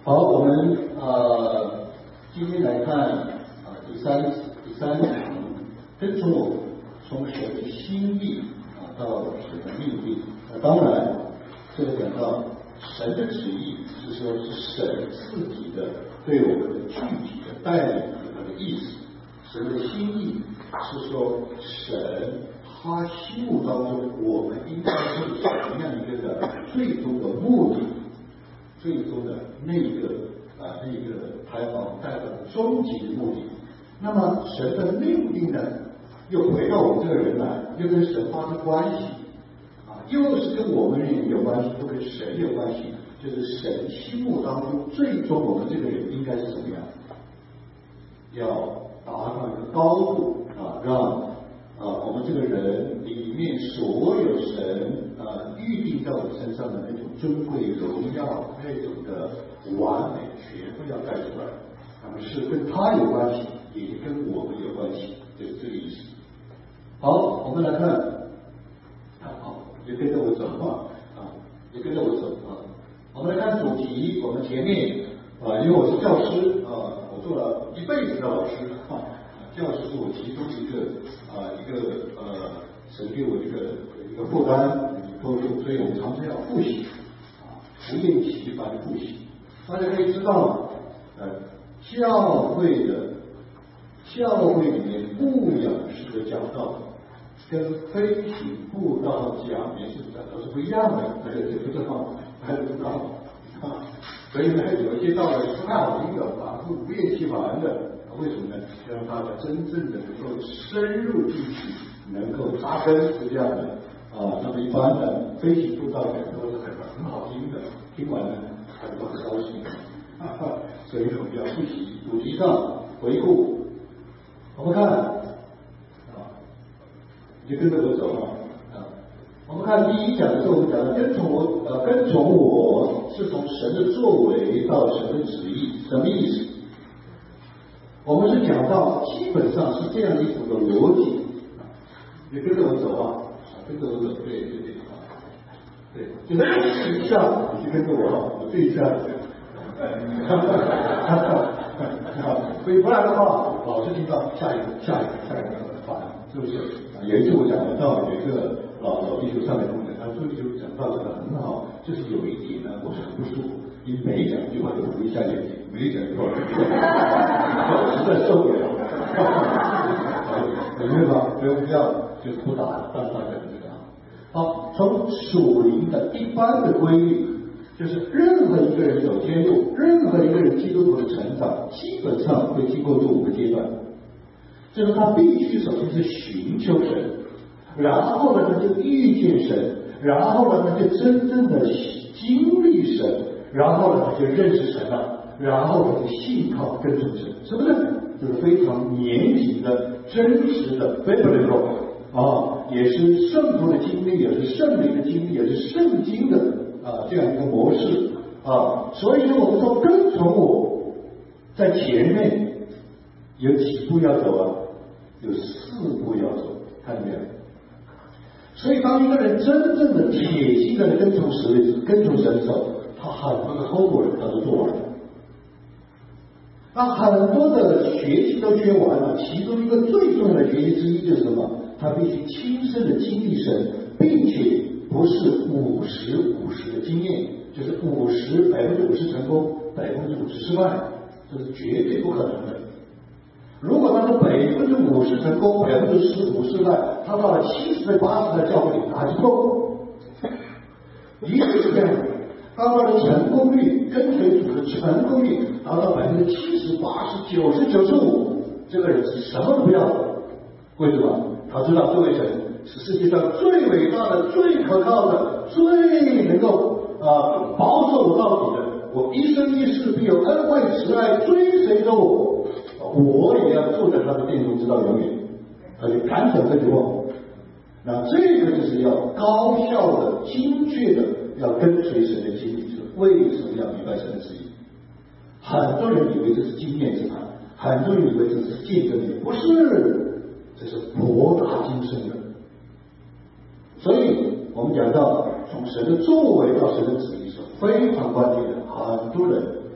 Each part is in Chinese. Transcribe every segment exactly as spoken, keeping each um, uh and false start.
好，我们呃今天来看啊、呃、第三第三讲，跟从我从神的心意啊到神的命令。那当然，这个讲到神的旨意是说是神自己的对我们的具体的带领的意思，神的心意是说神他心目当中我们应该是什么样一个的最终的目的。最终的那个啊、呃、那个台访带的终极的目的，那么神的命令呢，又回到我们这个人来，又跟神发生关系啊，又是跟我们人有关系，又跟神有关系，就是神心目当中最终我们这个人应该是怎么样？要达到一个高度啊，让啊我们这个人里面所有神啊预定在我们身上的那种尊贵荣耀，那种的完美，全部要带出来。那么是跟他有关系，也跟我们有关系，就是这个意思。好，我们来看，啊，好，也跟着我走啊，啊，也跟着我走啊。我们来看主题，我们前面啊，因为我是教师啊，我做了一辈子的老师啊，教师是我其中一个啊一个呃神给我一个一个负担。所以我们常常要复习啊，不厌其烦的复习。大家可以知道，呃，教会的教会里面牧养式的讲道，跟飞行布道讲员式的讲道是不一样的，大家知不知道？大家知道啊？所以呢，有一些道理是太好听的，反复不厌其烦的。为什么呢？要让大家真正的能够深入进去，能够扎根，是这样的。啊，那么一般的飞行布道讲都是很很好听的，听完了大家都很高兴，哈哈，所以我们要复习主题上回顾。我们看啊，你就跟着我走啊啊。我们看第一讲的时候，我们讲的跟从我呃跟从我是从神的作为到神的旨意，什么意思？我们是讲到基本上是这样一种的逻辑，你跟着我走啊。跟着我走，对对对啊，对，就是我试一下，你就跟着我，我对一下，哈哈哈哈哈，所以不然的话，老是听到下一个、下一个、下一个很烦，是不是？有一次我讲的道，有一个老老弟兄上来跟我讲，他说就讲道讲的很好，就是有一点呢，我是很不舒服，你每讲一句话就扶一下眼睛，每讲一句话，我实在受不了，明白吗？所以不要就是不打，让大家。好，从属灵的一般的规律，就是任何一个人走天路，任何一个人基督徒的成长，基本上会经过这五个阶段。就是他必须首先是寻求神，然后呢他就遇见神，然后呢他就真正的经历神，然后呢他就认识神了，然后他就信靠跟从神，是不是？这是非常严谨的、真实的 biblical 啊，也是圣徒的经历，也是圣灵的经历，也是圣经的啊这样一个模式啊。所以说，我们说跟从我，在前面有几步要走啊？有四步要走，看见没有？所以，当一个人真正的铁心的跟从神、跟从神的时候，他很多的后果他都做完了。那很多的学习都学完了，其中一个最重要的学习之一就是什么？他必须亲身的经历神，并且不是五十五十的经验，就是五十百分之五十成功，百分之五十失败，这是绝对不可能的。如果他是百分之五十成功，百分之十五失败，他到了七十岁、八十岁的教会里还是不够。一定是这样的。当他的成功率跟随主的成功率达到百分之七十、八十、九十、九十五，这个人是什么都不要的。为什么？他知道这位神是世界上最伟大的、最可靠的、最能够啊、呃、保守我到底的。我一生一世必有恩惠慈爱追随着我，我也要坐在他的殿中直到永远。他就赶走这句话。那这个就是要高效的、精确的。要跟随神的经历，是为什么要明白神的旨意？很多人以为这是经验之谈，很多人以为这是见证力，不是，这是博大精深的。所以我们讲到从神的作为到神的旨意是非常关键的，很多人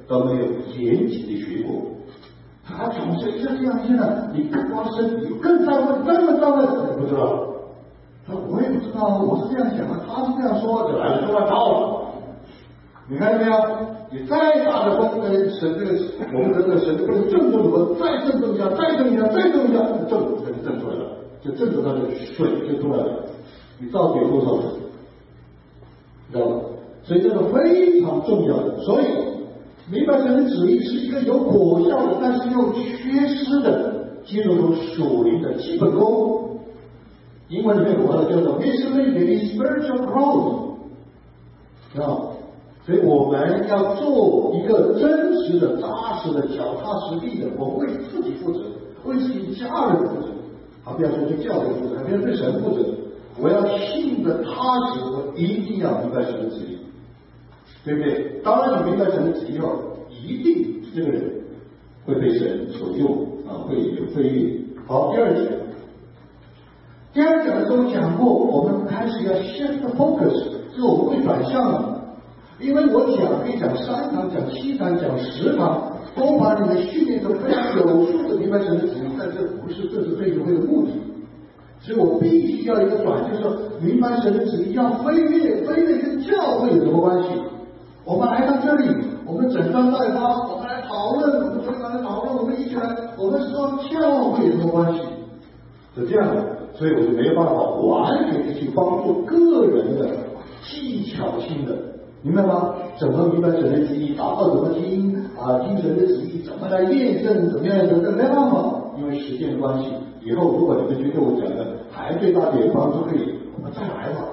都没有严谨的学过。他总是一直这样，现在你更光是你更在问，更更在问，你不知道。他说我也不知道，我是这样想的，他是这样说的，来说乱套了。你看见没有？你再大的功跟神这个我们的这个神的这个正正的，再正正一下，再正一下，再正一下，正它就正出来了，就正着它的水就出来了。你造给多少人？知道吧？所以这个非常重要的。所以明白神的旨意是一个有果效的，但是又缺失的基督徒属灵的基本功。英文里面我的叫做 missionary spiritual growth， 知道吗？所以我们要做一个真实的、扎实的、脚踏实地的，我为自己负责，为自己家人负责，啊，不要说对教会负责，不要对神负责。我要信的踏实，我一定要明白神的旨意，对不对？当然，你明白神的旨意后，一定这个人会被神所用啊，会有飞跃。好，第二讲，第二讲的时候讲过，我们开始要 shift the focus， 就是我们会转向了。因为我讲可以讲三堂、讲七堂、讲十堂，都把你们训练成非常有素的明白神的旨意，但这不是这是对聚会的目的。所以我必须要一个转，就是说明白神的旨意要飞跃，飞跃跟教会有什么关系？我们来到这里，我们整张代发，我们来讨论，我们昨天晚上讨论，我们一起来，我们说教会有什么关系？是这样的，所以我就没有办法完全的去帮助个人的技巧性的。明白吗？怎么明白神的旨意？祷告怎么听啊？听神的旨意怎么来验证？怎么样？怎么没办法？因为时间的关系，以后如果你们觉得我讲的还对大家有帮助，可以我们再来吧。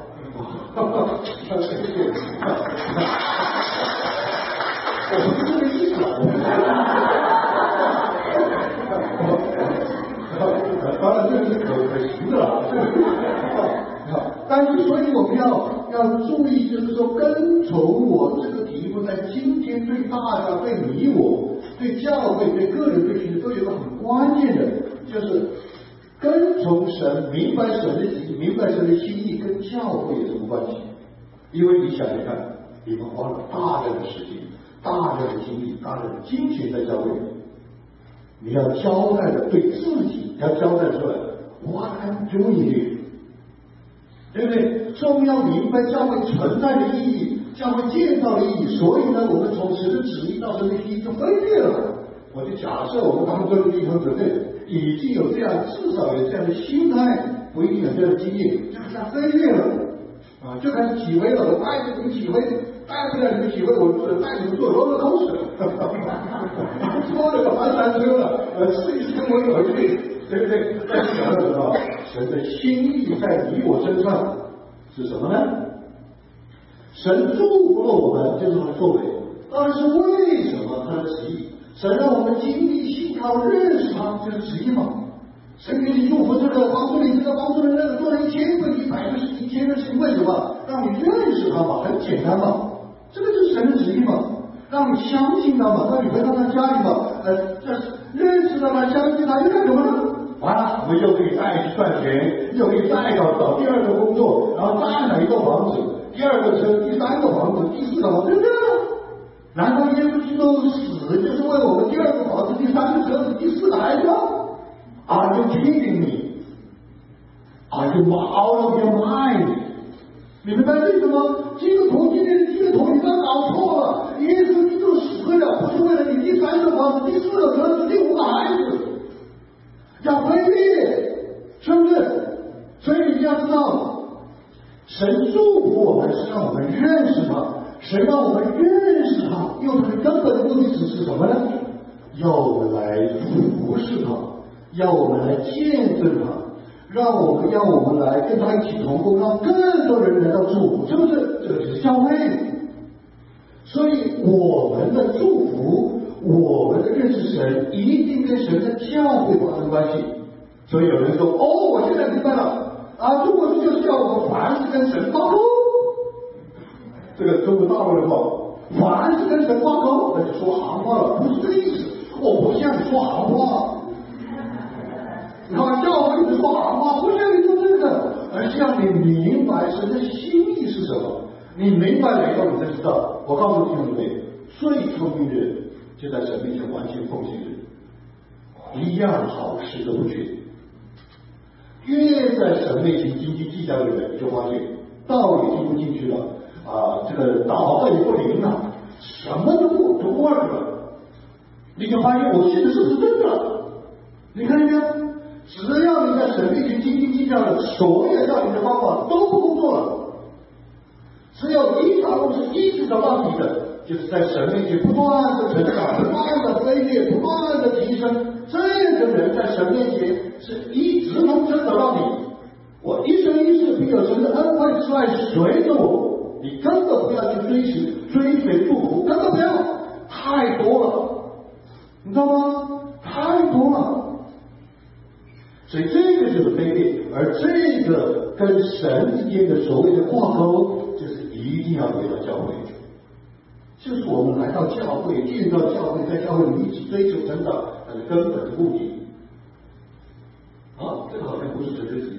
我不是这个意思啊，当然这个是可可行的了。但是，所以我们要要注意，就是说，跟从我这个题目，在今天对大家、对你我、对教会、对个人、对群体，都有一个很关键的，就是跟从神，明白神的旨意，明白神的心意，跟教会有什么关系？因为你想想看，你们花了大量的时间、大量的精力、大量的金钱在教会里，你要交代的对自己要交代出来 ，What I'm doing。对不对？所以我们要明白教会存在的意义，教会建造的意义。所以呢，我们从神的旨意到神的心意就飞跃了。我就假设我们当中的弟兄姊妹已经有这样，至少有这样的心态，不一定有这样的经验，就这样飞跃了啊，就开始体会了。我带着你们体会，带不了你们体会，我带你们做罗勒口水，说了个蹒跚车了，呃，试一试跟我回去。对不对？但是想要知道神的心意在你我身上是什么呢？神祝福了我们，就是他的作为。但是为什么他的旨意？神让我们经历信靠认识他，就是旨意嘛。神给你祝福这个，帮助你这个，帮助你那个，做了一千个、一百个、一千个事情，为什么？让你认识他嘛，很简单嘛。这个就是神的旨意嘛。让你相信他嘛，让你回到他家里嘛，呃，这是认识他嘛，相信他，又干什么呢？完了，我们又可以再去赚钱，又可以再搞找第二个工作，然后再买一个房子，第二个车，第三个房子，第四个房子，对不对？难道耶稣基督死就是为我们第二个房子、第三个车子、第四个孩子吗 ？Are you kidding me? Are you out of your mind? 你们在这什么？基督徒今天的基督徒，你不要搞错了。耶稣基督死了，不是为了你第三个房子、第四个车子、第五个孩子。要飞跃，是不是？所以你要知道，神祝福我们是让我们认识他，神让我们认识他，又他的根本的目的是什么呢？要我们来服侍他，要我们来见证他，让我们让我们来跟他一起同工，让更多人来到祝福，是不是？这个就是教会。所以我们的祝福，我们的认识神，一定跟神的教会发生关系。所以有人说：“哦，我现在明白了啊！中国就是叫我们凡是跟神挂钩。”这个中国大陆人说：“凡是跟神挂钩，那就说行话了，不是这个意思。我不像你说行话。你看教会里说行话，不像你说这个，而是让你明白神的心意是什么。你明白了以后，你才知道。我告诉弟兄姊妹，最聪明的人就在神面前完全奉献的人，一样好事都不缺。越在神面前斤斤计较的人，你就发现道也听不进去了啊，这个祷告也不灵了，什么都不都不玩了。你就发现我信的是不是真的？你看见没有？只要你在神面前斤斤计较的，所有要你的方法都不工作了。只有一条路是一直找到底的，就是在神面前不断的成长，不断的飞跃，不断的提升。这样的人在神面前是一直能真找到底。我一生一世必有神的恩惠之爱随着我，你根本不要去追寻追随祝福，根本不要，太多了，你知道吗？太多了。所以这个就是飞跃，而这个跟神之间的所谓的挂钩，就是一定要回到教会去。就是我们来到教会，见到教会，在教会里一起追求成长，它的根本的目的。啊，这个好像不是纯粹主义。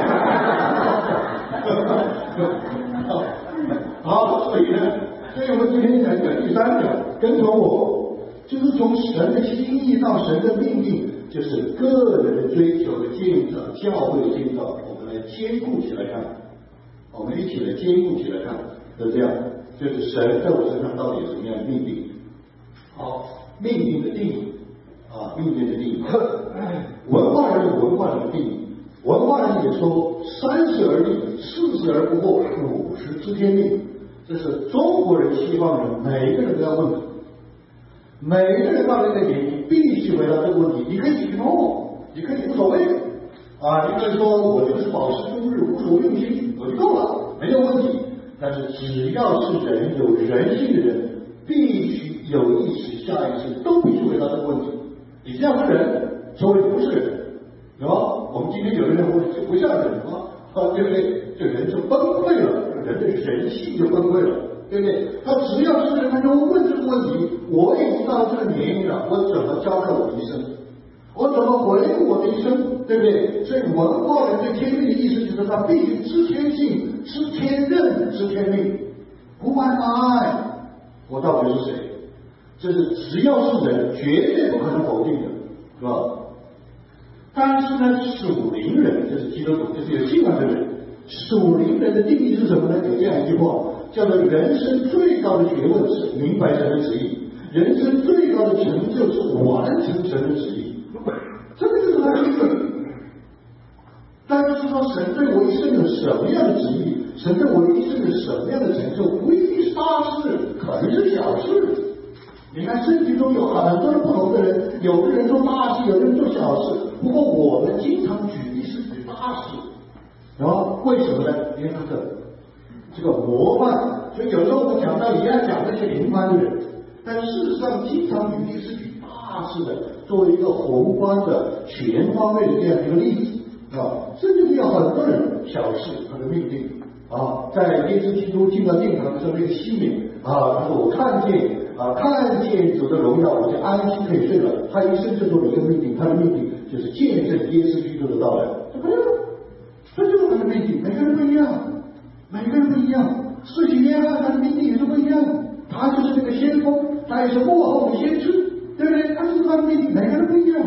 好，所以呢，所以我们今天讲讲第三讲，跟从我，就是从神的心意到神的命令，就是个人的追求的建造，教会的建造，我们来兼顾起来看，我们一起来兼顾起来看，就这样，就是神在我身上到底有什么样的命令？好，命令的定义啊，命令的定义。文化人有文化人的定义，文化人也说三十而立，四十而不惑，五十知天命。这是中国人、西方人每个人都要问的。每个人到这个年纪必须回答这个问题。你可以许诺，你可以无所谓啊，你可以说我就是保持终日，无所用心，我就够了，没有问题。但是只要是人有人性的人，必须有意识、下意识都必须回答这个问题。你这样是人，所以不是人，对吧？我们今天有的人我就不像人啊，对不对？这人就崩溃了，人的人性就崩溃了，对不对？他只要是人，他就问这个问题：我已经到这个年龄了，我怎么教课我的一生？我怎么回顾我的一生？对不对？所以文化人对天命的意思就是他必须知天性、知天任、知天命。不爱爱，我到底是谁？这是只要是人，绝对不可能否定的，是吧？但是呢，属灵人，这是基督徒，就是有信仰的人。属灵人的定义是什么呢？有这样一句话，叫做人生最高的学问是明白神的旨意，人生最高的成就是完成神的旨意。这个就是他的定义。大家知道神对我一生有什么样的旨意，神对我一生有什么样的成就，不一定是大事，可能是小事。你看圣经中有很多的不同的人，有的人做大事，有的人做小事。不过我们经常举例是举大事，然后为什么呢？因为这个这个模范，所以有时候我们讲到也要讲那些平凡的人，但事实上经常举例是举大事的，作为一个宏观的、全方位的这样一个例子啊。圣经里有很多人小事他的命令啊，在耶稣基督进到殿堂的时候，那个西缅啊，他说我看见。啊，看见主的荣耀，我就安心可以睡了。他一生就做了一个命令，他的命令就是见证耶稣基督的到来。怎么样？这就是他的命令，每个人不一样，每个人不一样。施洗约翰他的命令也是不一样，他就是那个先锋，他也是幕后的先知，对不对？他就是他的命令，每个人不一样。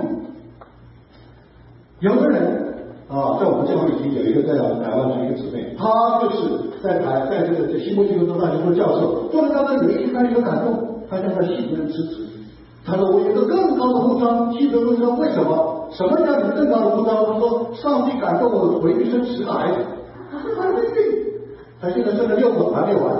有的人啊，在我们教会已经有一个在我们台湾的一个姊妹，她就是在台在这个在新墨西哥州大学做教授，做了教授有一天她有感动。他向他信徒人支持，他说我有一个更高的呼召。信徒人说为什么？什么叫你更高的呼召？他说上帝感动我回去生十个孩子。他说他命令，他现在生了六个还没完。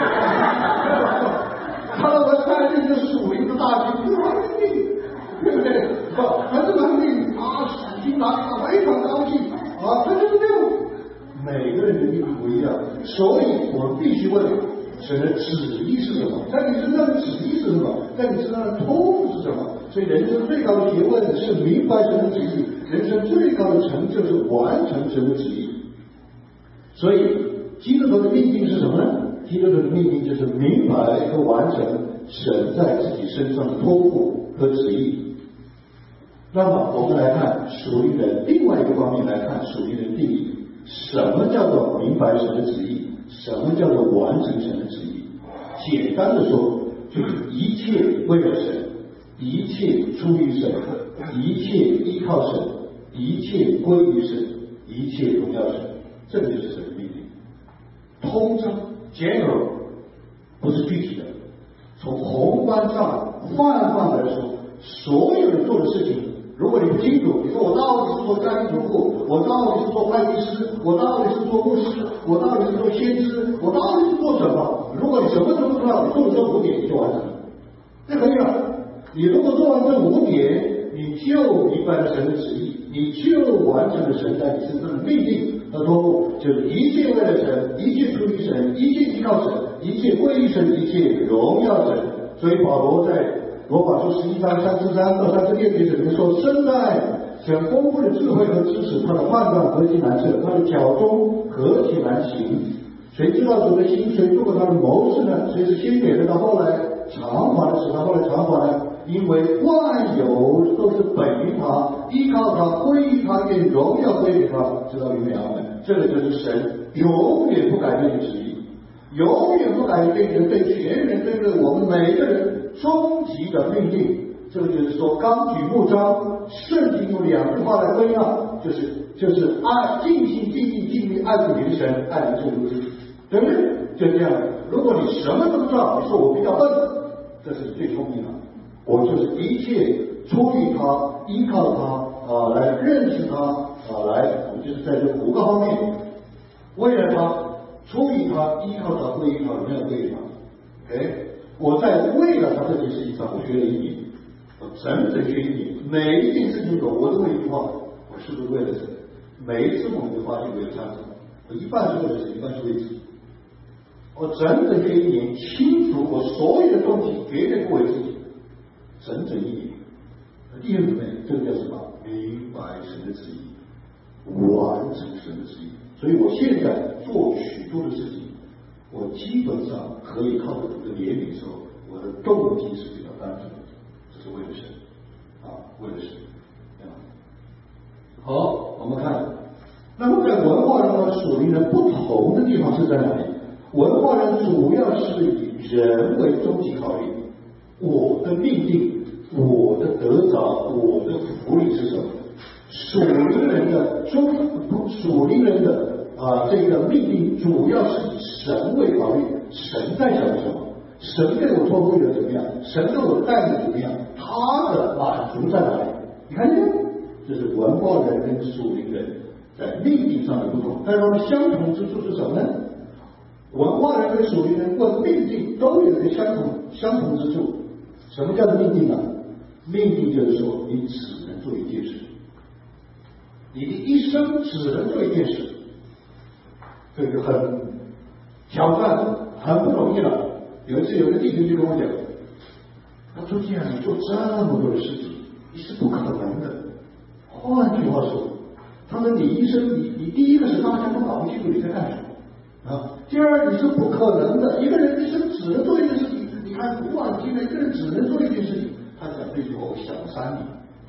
他说我下令就是属灵的大军，这是他命令，对不对？他这个命令啊，使心拿他非常高兴啊，他就是这样。每个人的命令不一样，所以我们必须问。神的旨意是什么？在你身上的旨意是什么？在你身上的托付是什么？所以人生最高的学问是明白神的旨意，人生最高的成就是完成神的旨意。所以基督徒的命令是什么呢？基督徒的命令就是明白和完成神在自己身上的托付和旨意。那么我们来看属灵的另外一个方面来看属灵的定义，什么叫做明白神的旨意？什么叫做完成神的旨意？简单的说，就是一切为了神， 一切出于神，一切依靠神，一切归于神，一切荣耀神，这个就是神的命令。通章 general 不是具体的，从宏观上泛泛来说，所有人做的事情，如果你不清楚，你说我到底是做家庭主妇，我到底是做会计师，我到底是做牧师，我到底是做先知，我到底是做什么？如果你什么都不知道，你做的这五点你就完成了，这可以了。你如果做完这五点，你就明白了神的旨意，你就完成了神在你身上的命令和托付，就是一切为了神，一切出于神，一切依靠神，一切归于神，一切荣耀神。所以保罗在罗马书十一章三十三到三十六节里面说，生在神丰富的智慧和知识，他的判断何其难测，他的脚中何其难行。谁知道主的心？谁做过他的谋士呢？谁是先给的？到后来偿还的使他后来偿还呢？因为万有都是本于他，依靠他，归于他，愿荣耀归于他，直到永远阿门。这个就是神永远不改变的旨意，永远不改变的对全人、对对我们每个人终极的命令。这个就是说，纲举目张，圣经用两句话来归纳，就是就是爱，尽心尽力尽力爱护你的神，爱你众如自己，对不对？就这样。如果你什么都不知道，你说我比较笨，这是最聪明的。我就是一切出于他，依靠他啊，来认识他啊，来，我就是在这五个方面，为了他，出于他，依靠他，归于他，荣耀归于他。OK， 我在为了他这件事情上，我学了一年，我整整学一年，每一件事情中，我都问一句话：我是不是为了神？每一次我就发现我有差错，我一半是为了神，一半是为自己。我整整学一年，清楚我所有的东西绝对不为自己。整整一年，弟兄姊妹，这个叫什么？明白神的旨意，完成神的旨意。所以我现在做许多的事情，我基本上可以靠着这个怜悯的时候，我的动机是比较单纯的，这是为了神啊，为了神啊。好，我们看，那么在文化人和属灵人不同的地方是在哪里？文化人主要是以人为终极考虑。我的命令，我的得着，我的福利是什么？属灵人的中属灵人的啊，这个命令主要是以神为考虑，神在想什么？神对我托付的怎么样？神对我的带领怎么样？他的满足在哪里？你看见？这是文化人跟属灵人在命令上的不同，但是他们相同之处是什么呢？文化人跟属灵人问命令都有一个相同相同之处。什么叫做命令呢？命令就是说，你只能做一件事，你的一生只能做一件事，这个很挑战，很不容易了。有一次，有个弟兄就跟我讲，他说：“既然你做这么多的事情，你是不可能的。换句话说，他说你一生，你你第一个是大家都搞不清楚你在干什么啊，第二你是不可能的，一个人一生只能做一件事情。”你看古往今来，一个人只能做一件事情。他讲这句话，我想了三年。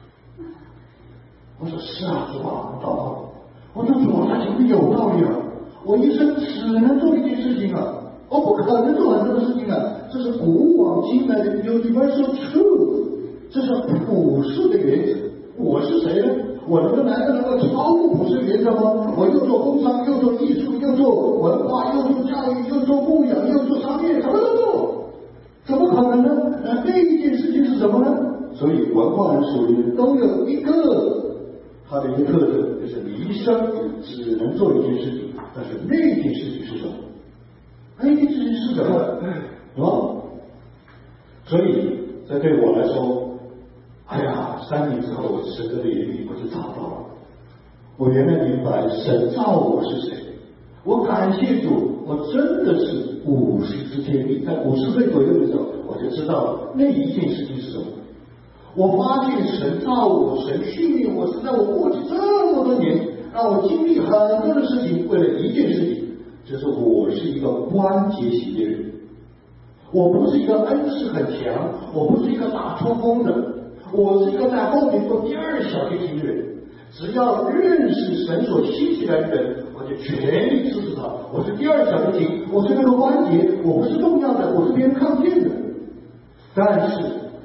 我说是啊，主啊，我祷告。我说主啊，他讲的有道理啊。我一生只能做一件事情啊，我不可能做很多的事情啊。这是古往今来的 universal truth， 这是普世的原则。我是谁呢？我能不能能够超过普世原则吗？我又做工商，又做艺术，又做文化，又做教育，又做牧养，又做商业，什么都做。怎么可能呢？那那一件事情是什么呢？所以文化人、属灵人都有一个它的一个特征，就是你一生只能做一件事情，但是那件事情是什么？那件事情是什么？啊？所以这对我来说，哎呀，三年之后，神的怜悯我就找到了。我原来明白神造我是谁，我感谢主，我真的是五十之天命，在五十岁左右的时候，我就知道那一件事情是什么。我发现神造我，神训练我，是在我过去这么多年，让我经历很多的事情，为了一件事情，就是我是一个关节型的人。我不是一个恩势很强，我不是一个打出风的，我是一个在后面做第二小提琴的人。只要认识神所兴起来的人，我就全力支持他。我是第二小提琴，我是那个关节，我不是重要的，我是别人看不见的。但是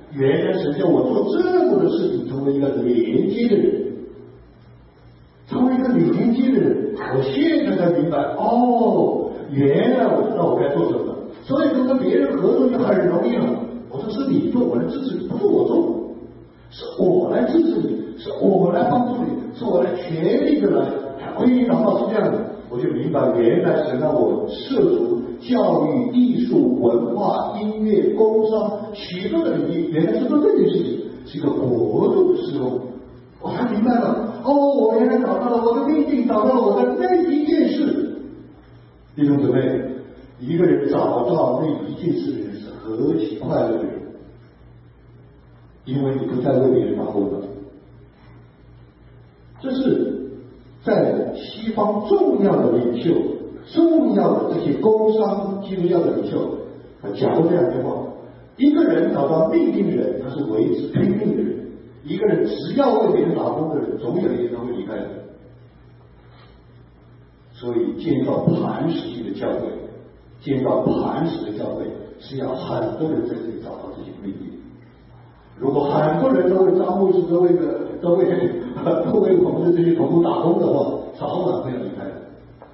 原来神叫我做这么多的事情，成为一个连接的人，成为一个连接的人。我现在才明白，哦，原来我知道我该做什么。所以说跟别人合作就很容易了。我说是你做，我来支持你，不是我做，是我来支持你，是我来帮助你，是我来全力的来。我一祷告是这样的，我就明白原来神让我涉足教育、艺术、文化、音乐、工商许多的领域，原来是做这件事情，是一个国度的事工。我才明白了，哦，我原来找到了我的命定，找到了我的那一件事。弟兄姊妹，一个人找到那一件事的人是何其快乐的人，因为你不再为别人打工了。这是在西方重要的领袖、重要的这些工商基督教的领袖，他讲过这样一句话：一个人找到命定的人，他是为之拼命的人；一个人只要为别人打工的人，总有一天他会离开的。所以建造磐石性的教会，建造磐石的教会是要很多人在这里找到这些命定。如果很多人都为张牧师、都为个、都为都为我们的这些同工打工的话，早晚会要离开的。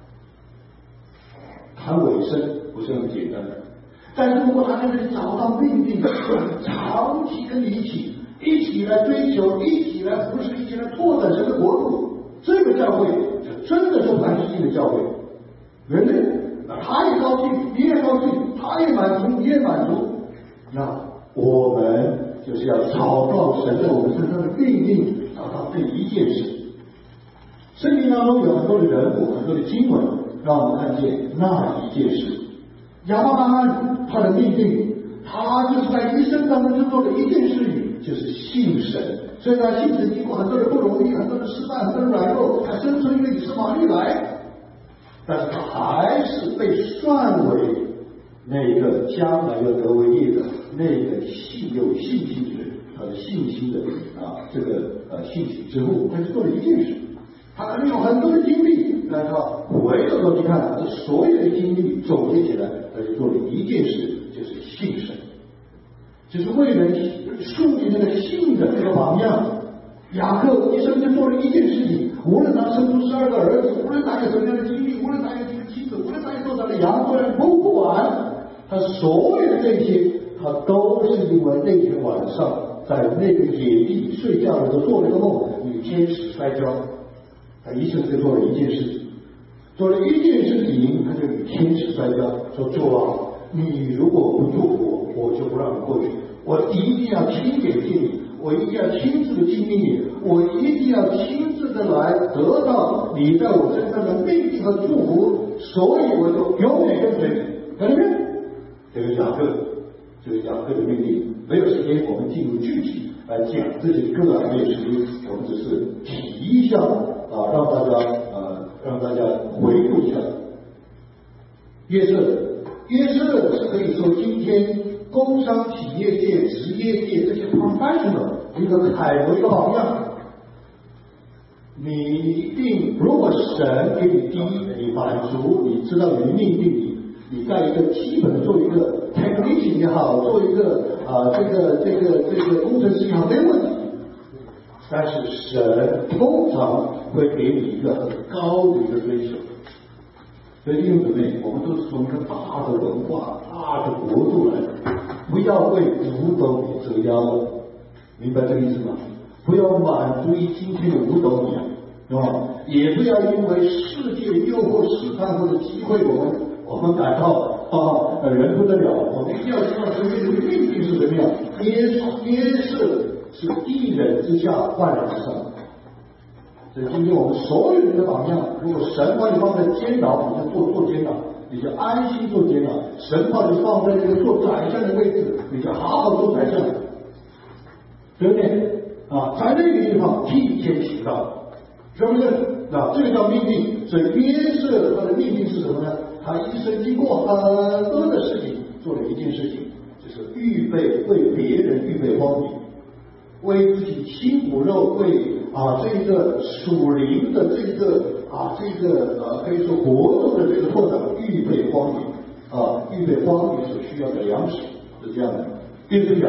谈尾声不是那么简单的，但是如果他在这里找到命定，长期跟你一起，一起来追求，一起来服侍，一起来拓展神的国度，这个教会就真的是磐石性的教会。人类，他也高兴，你也高兴，他也满足，你也满足。那我们就是要找到神在我们身上的命定，找到这一件事。圣经当中有很多的人物，很多的经文，让我们看见那一件事。亚伯拉罕他的命定，他就是在一生当中就做了一件事情，就是信神。虽然信神经过很多的不容易，很多的失败，很多的软弱，他生出一个以实玛利来，但是他还是被算为那个将来要得为业的那个信有信心的人，他的信心的啊这个呃信心之后，他就做了一件事。他可能有很多的经历，但是他回过头去看，这所有的经历总结起来，他就做了一件事，就是信神，就是为了树立那个信的这个榜样。雅各一生就做了一件事情，无论他生出十二个儿子，无论他有什么样的经历，无论他有几个妻子，无论他有多少的羊羔，不管他所有的这些，他都是因为那天晚上在那个野地睡觉的时候做了一个梦，与天使摔跤。他一生就做了一件事情，做了一件事情，他就与天使摔跤，说：“主啊，你如果不祝福我，我就不让你过去。我一定要亲眼见你，我一定要亲自的经历你，我一定要亲自的来得到你在我身上的命定和祝福，所以我就永远跟随你。”看到没有？这个雅各，这个雅各的命定，没有时间我们进入具体来讲这些个案，没有时间，我们只是提一下。啊，让大家呃，让大家回顾一下，约瑟，约瑟是可以说今天工商企业界、职业界这些 professional 一个楷模、一个榜样。你一定，如果神给你第一，你满足，你知道你的命定，你你在一个基本做一个 technician 也好，做一个啊、呃、这个这个这个工程师也好，没问题。但是神通常会给你一个很高的一个追求。所以弟兄姊妹，我们都是从一个大的文化、大的国度来的，不要为五斗米折腰了，明白这个意思吗？不要满足于今天的五斗米，是吧？也不要因为世界的诱惑、试探或者机会，我们我们感到啊人不得了，我们一定要知道神给你的命定是怎么样。耶稣，耶稣。是一人之下，万人之上。所以今天我们所有人的榜样，如果神把你放在监牢，你就做做监牢，你就安心做监牢；神把你放在这个做宰相的位置，你就好好做宰相，对不对？啊，在那个地方替天行道，是不是？啊，这个叫命定。所以约瑟他的命定是什么呢？他一生经过很多的事情，做了一件事情，就是预备为别人预备荒野。为自己亲骨肉，为啊这个属灵的这个啊这个呃可以说国度的这个拓展预备荒野啊预备荒野所需要的粮食是这样的。第四讲，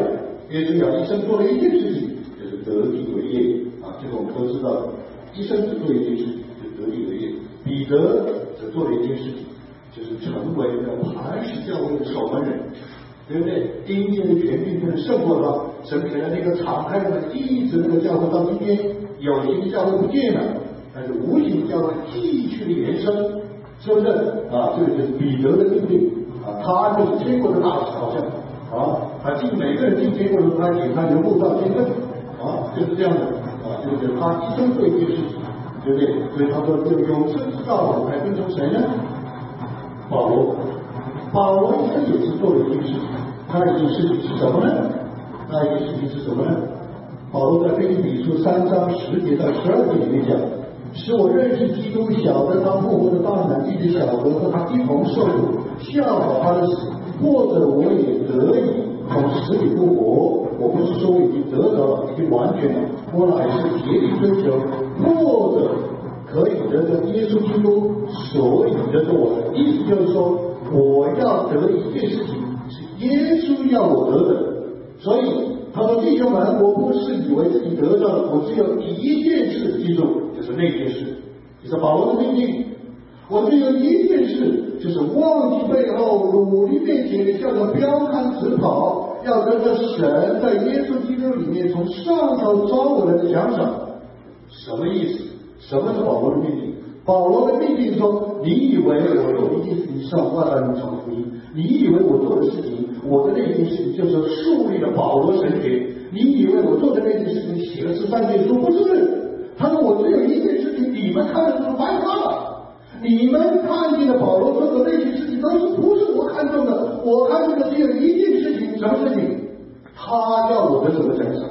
耶稣讲，医生做了一件事情，就是得地为业啊，这个我们都知道，医生只做一件事情，就得地为业。彼得只做了一件事情，就是成为那个磐石教会的守门人，对不对？阴间的权柄不能胜过他，神给了那个敞开的门，一直那个教会到今天，有形的教会不见了，但是无形的教会继续的延伸，是不是啊？这个就是彼得的命令啊，他就是天国的大使，好像啊，他进每个人进天国的时候，他检查人物到天分啊，就是这样的啊，就是他一生做一件事情。对不对？所以他说，这个永生之道，我还跟从谁呢？保罗，保罗一生也是做了一件事情，那一件事情是什么呢？那一件事情是什么呢？保罗在腓立比书三章十节到十二节里面讲，使我认识基督，晓得他复活的大能，并且晓得和他一同受苦，效法他的死，或者我也得以从死里复活。我不是说我已经得着了，已经完全了，我乃是竭力追求，或者可以得着耶稣基督，所以得着我的。意思就是说，我要得一件事情，是耶稣要我得的。所以他说：“弟兄们，我不是以为自己得着了，我只有一件事，记住，就是那件事，就是保罗的命令。我只有一件事，就是忘记背后，努力面前，叫做标杆直跑。”要跟着神在耶稣基督里面从上头招我来的奖赏，什么意思？什么是保罗的命令？保罗的命令说：你以为我做一件事情上万万人传福音？你以为我做的事情，我的那件事情就是树立了保罗神学？你以为我做的那件事情写了十三件书？不是，他说我只有一件事情，你们看的都是白花了。你们看见的保罗做的那些事情都是不是我看中的？我看中的只有一件事情，什么事情？他要我的什么奖赏？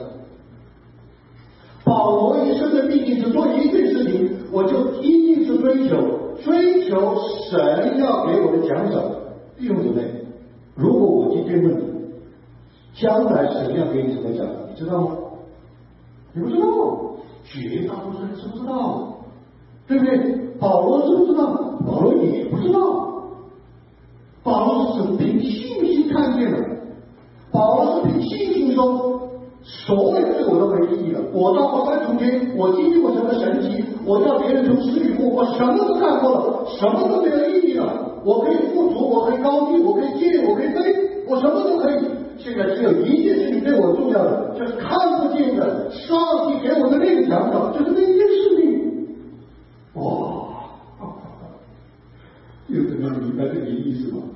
保罗一生的命令是做一件事情，我就一定是追求，追求神要给我的奖赏。弟兄姊妹，如果我今天问你，将来神要给你什么奖，你知道吗？你不知道，绝大多数人是不知道，对不对？保罗知不知道？保罗也不知道。保罗是凭信心看见的，保罗是凭信心说，所有的事我都没意义了。我到过三重天，我经历过什么神奇，我叫别人从死里复活，我什么都干过了，什么都没有意义了。我可以富足，我可以高低，我可以借，我可以飞，我什么都可以。现在只有一件事情对我重要的，就是看不见的上帝给我的那个奖赏，就是那一件事情。哇！有怎么明白这个意思吗？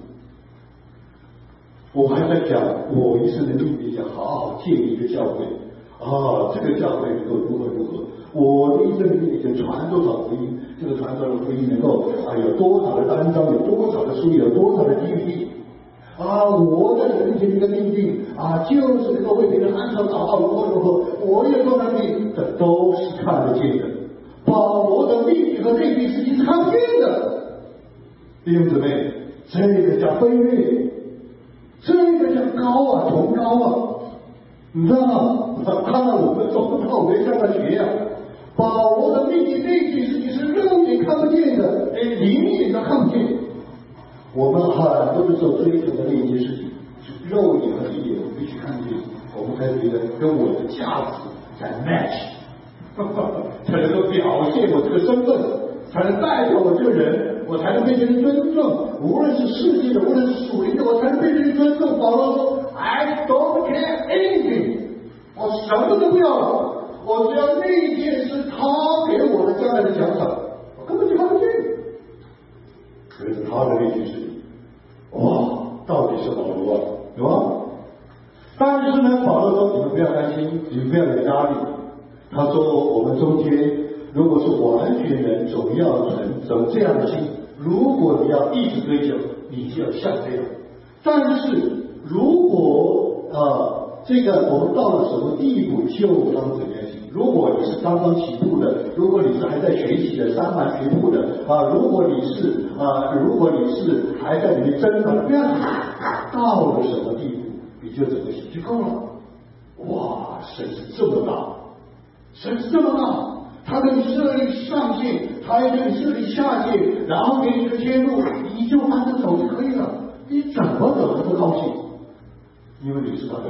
我还在讲我一生的命令，想好好建立一个教会啊，这个教会能够如何如何。我的一生的命令就传多少福音，这个传多少福音能够啊有多少的单张，有多少的书，有多少的 D V D 啊，我在人面前一个命令啊，就是能够为别人安上祷告，如何如何，我有多少命令，这都是看得见的。保罗的命令和内力是你是看不见的。弟兄姊妹，这个叫飞跃，这个叫高啊，崇高啊，你知道吗？看到我们做不到，我们向他学呀、啊。保罗的命令那件事情是肉眼看不见的，连灵眼都看不见。我们很多的时候追求的那一件事情，是肉眼和灵眼我们必须看见，我们才觉得跟我的价值在 match， 才能够表现我这个身份，才能代表我这个人。我才能被人尊重，无论是世界的，无论是属灵的，我才能被人尊重。保罗说 ：“I don't care anything， 我什么都不要了，我只要那件是他给我的将来的奖赏，我根本就看不见。”可是他的那件事情，哇，到底是保罗啊，对吧？但是呢，保罗说：“你们不要担心，你们不要有压力。”他说：“我们中间如果是完全人，总要存走这样的心。”如果你要一直追求，你就要像这样。但是如果呃这个我们到了什么地步，就当怎样行？如果你是刚刚起步的，如果你是还在学习的、三门学步的啊、呃，如果你是啊、呃，如果你是还在里面挣扎的，不要到了什么地步，你就怎么行就够了。哇，神是这么大，神是这么大。他给你设立上限，他也给你设立下限，然后给你一个天路，你就按着走就可以了。你怎么走都不高兴，因为你是他的儿女，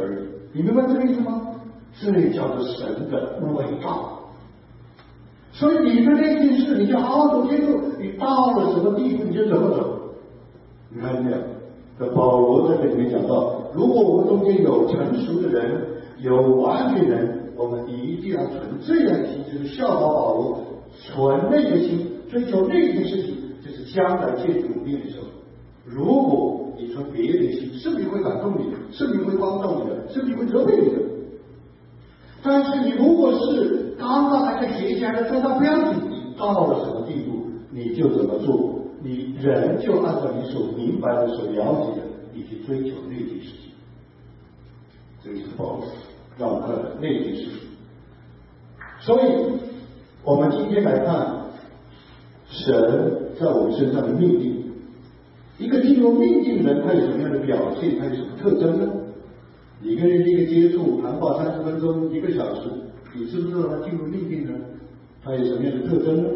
你明白这个意思吗？这叫做神的伟大。所以你的那件事，你就好好的接受，你到了什么地步你就怎么走。你看没有？这保罗在这里面讲到，如果我们中间有成熟的人，有完全人，我们一定要存这样的心，就是效法保罗，存那个心，追求那件事情，就是将来借主努力的时候。如果你存别的心，圣灵会感动你的，圣灵会帮助你的，圣灵会责备你的。但是你如果是刚刚还在学习，还在做到不要紧，你到了什么地步，你就怎么做，你人就按照你所明白的、所了解的，你去追求那件事情。这个是保罗让我们看的那件事情。所以，我们今天来看神在我们身上的命令。一个进入命定的人，他有什么样的表现？他有什么特征呢？你跟人一个接触，谈话三十分钟、一个小时，你知不知道他进入命定呢？他有什么样的特征呢？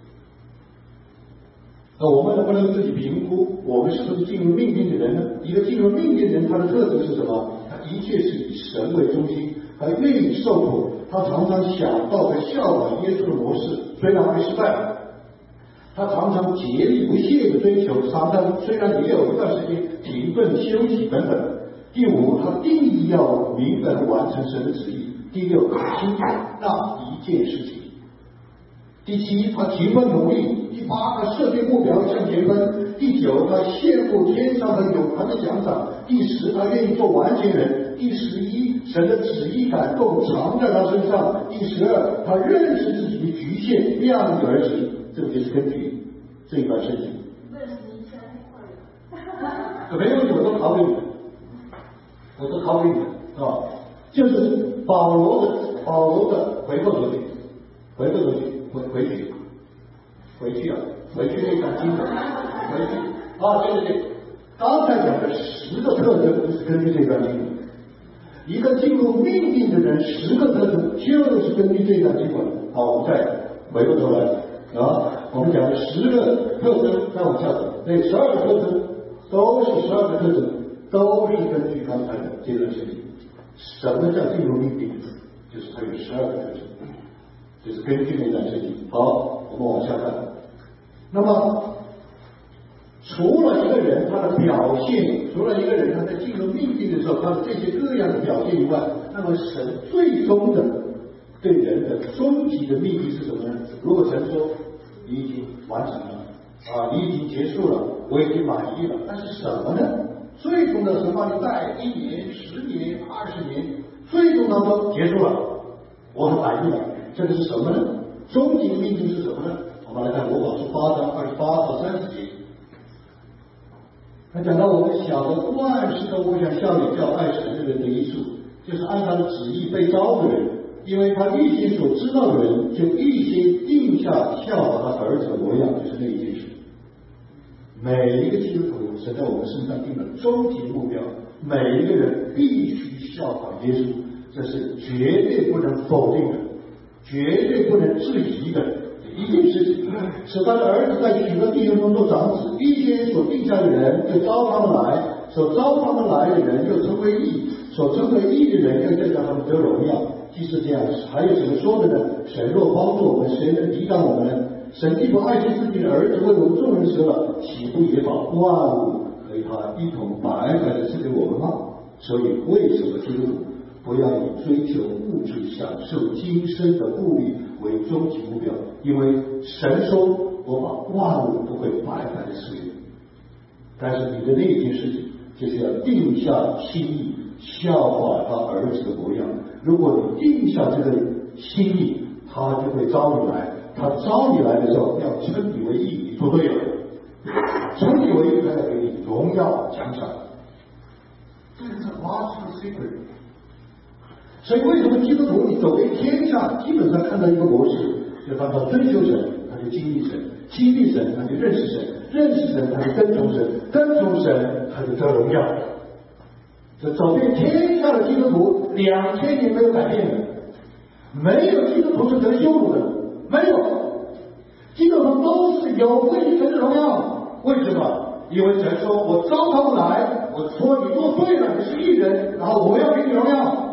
那我们能不能自己评估，我们是不是进入命定的人呢？一个进入命定的人，他的特征是什么？他的确是以神为中心，他愿意受苦，他常常想到和效仿耶稣的模式，虽然会失败。他常常竭力不懈的追求，常常虽然也有一段时间停顿休息等等。第五，他定义要明白完成神的旨意。第六，他清楚那一件事情。第七，他勤奋努力。第八，他设定目标向前奔。第九，他羡慕天上和永恒的奖赏。第十，他愿意做完全人。第十一，神的旨意感动藏在他身上。第十二，他认识自己的局限，量力而行。这个就是根据这一段圣经。 认识你现在太快了。 没问题，我都考给你们，我都考给你们啊！就是保罗的保罗的回过头去，回过头去，回回去，回去啊，回去那段经文，回去啊，对对对，刚才讲的十个特征就是根据这段经文。一个进入命定的人，十个特征就是根据这段经文。好，我们再回过头来。啊，我们讲的十个特征，再往下走，那十二个特征都是十二个特征，都是根据刚才的这段圣经。什么叫进入命定？就是它有十二个特征，就是根据那段圣经。好，我们往下看。那么，除了一个人他的表现，除了一个人他在进入命定的时候，他的这些各样的表现以外，那么神最终的对人的终极的命令是什么呢？如果神说你已经完成了啊，你已经结束了，我已经满意了，那是什么呢？最终的神把你带一年、十年、二十年，最终他说结束了，我很满意了，这个是什么呢？终极的命令是什么呢？我们来看罗马书八章二十八到三十节。他讲到我们晓得万事都互相效力，叫爱神的人的一处，就是按他的旨意被招的人。因为他预先所知道的人，就预先定下效法他儿子的模样，就是那一件事。每一个基督徒，神在我们身上定了终极目标，每一个人必须效法耶稣，这是绝对不能否定的，绝对不能质疑的一件事情。使他的儿子在许多弟兄中做长子，预先所定下的人就招他们来，所招他们来的人又称为义，所称为义的人又叫他们得荣耀。既是这样，还有什么说的呢？神若帮助我们，谁能抵挡我们呢？神既不爱惜自己的儿子为我们众人舍了，岂不也把万物和他一同白白的赐给我们吗？所以，为什么基督徒不要以追求物质享受今生的物欲为终极目标？因为神说：“我把万物都会白白的赐给你。”但是你的那一件事情，就是要定下心意，效法他儿子的模样。如果你定下这个心意，他就会招你来。他招你来的时候，要称你为义，你做对了。称你为义，他要给你荣耀奖赏。这是 master secret。所以，为什么基督徒你走遍天下，基本上看到一个模式，就当他追求神，他就经历神；经历神，他就认识神；认识神，他就跟从神；跟从神，他就得荣耀。这走遍天下的基督徒，两千年没有改变的，没有基督徒是得羞辱的，没有，基督徒都是有归于神的荣耀。为什么？因为神说：“我招他们来，我说你做对了，你是义人，然后我要给你荣耀。”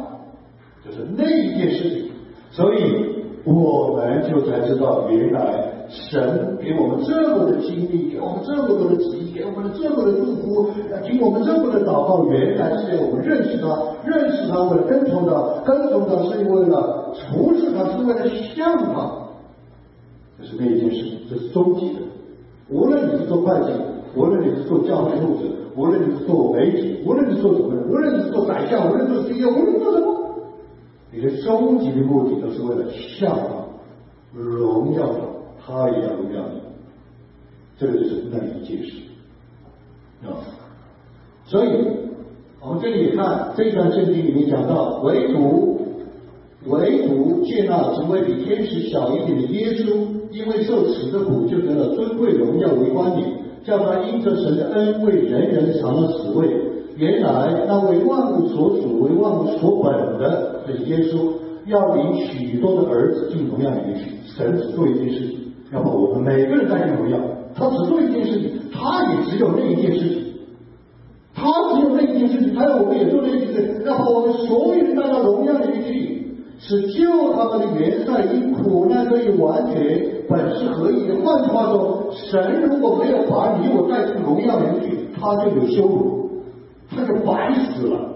所以我们就才知道，原来神给我们这么的经历，给我们这么多的奇，给我们这么的祝福，听我们这么的祷告，原来是要我们认识他，认识他为了跟从他，跟从他是为了服侍他，是为了像他。这是那一件事情，这是终极的。无论你是做会计，无论你是做教会牧者，无论你是做媒体，无论你是做什么人，无论你是做宰相，无论你是做 C E O， 无论做什么，你的终极的目的都是为了像他，荣耀他，他也要荣耀你。这个就是那一件事啊。所以我们这里也看这段圣经里面讲到，唯独唯独接纳成为比天使小一点的耶稣，因为受死的苦，就得了尊贵荣耀为冠冕，叫他因着神的恩为人人尝了死味。原来那为万物所属、为万物所本的，这是耶稣，要领许多的儿子进荣耀里面去。神只做一件事情，要把我们每个人带进荣耀。他只做一件事情，他也只有那一件事情，他只有那一件事情，还有我们也做那一件事，要把我们所有人带到荣耀里面去。是救他们的元帅因苦难可以完全本是合一的。换句话说，神如果没有把你我带进荣耀里面去，他就有羞辱，他就白死了。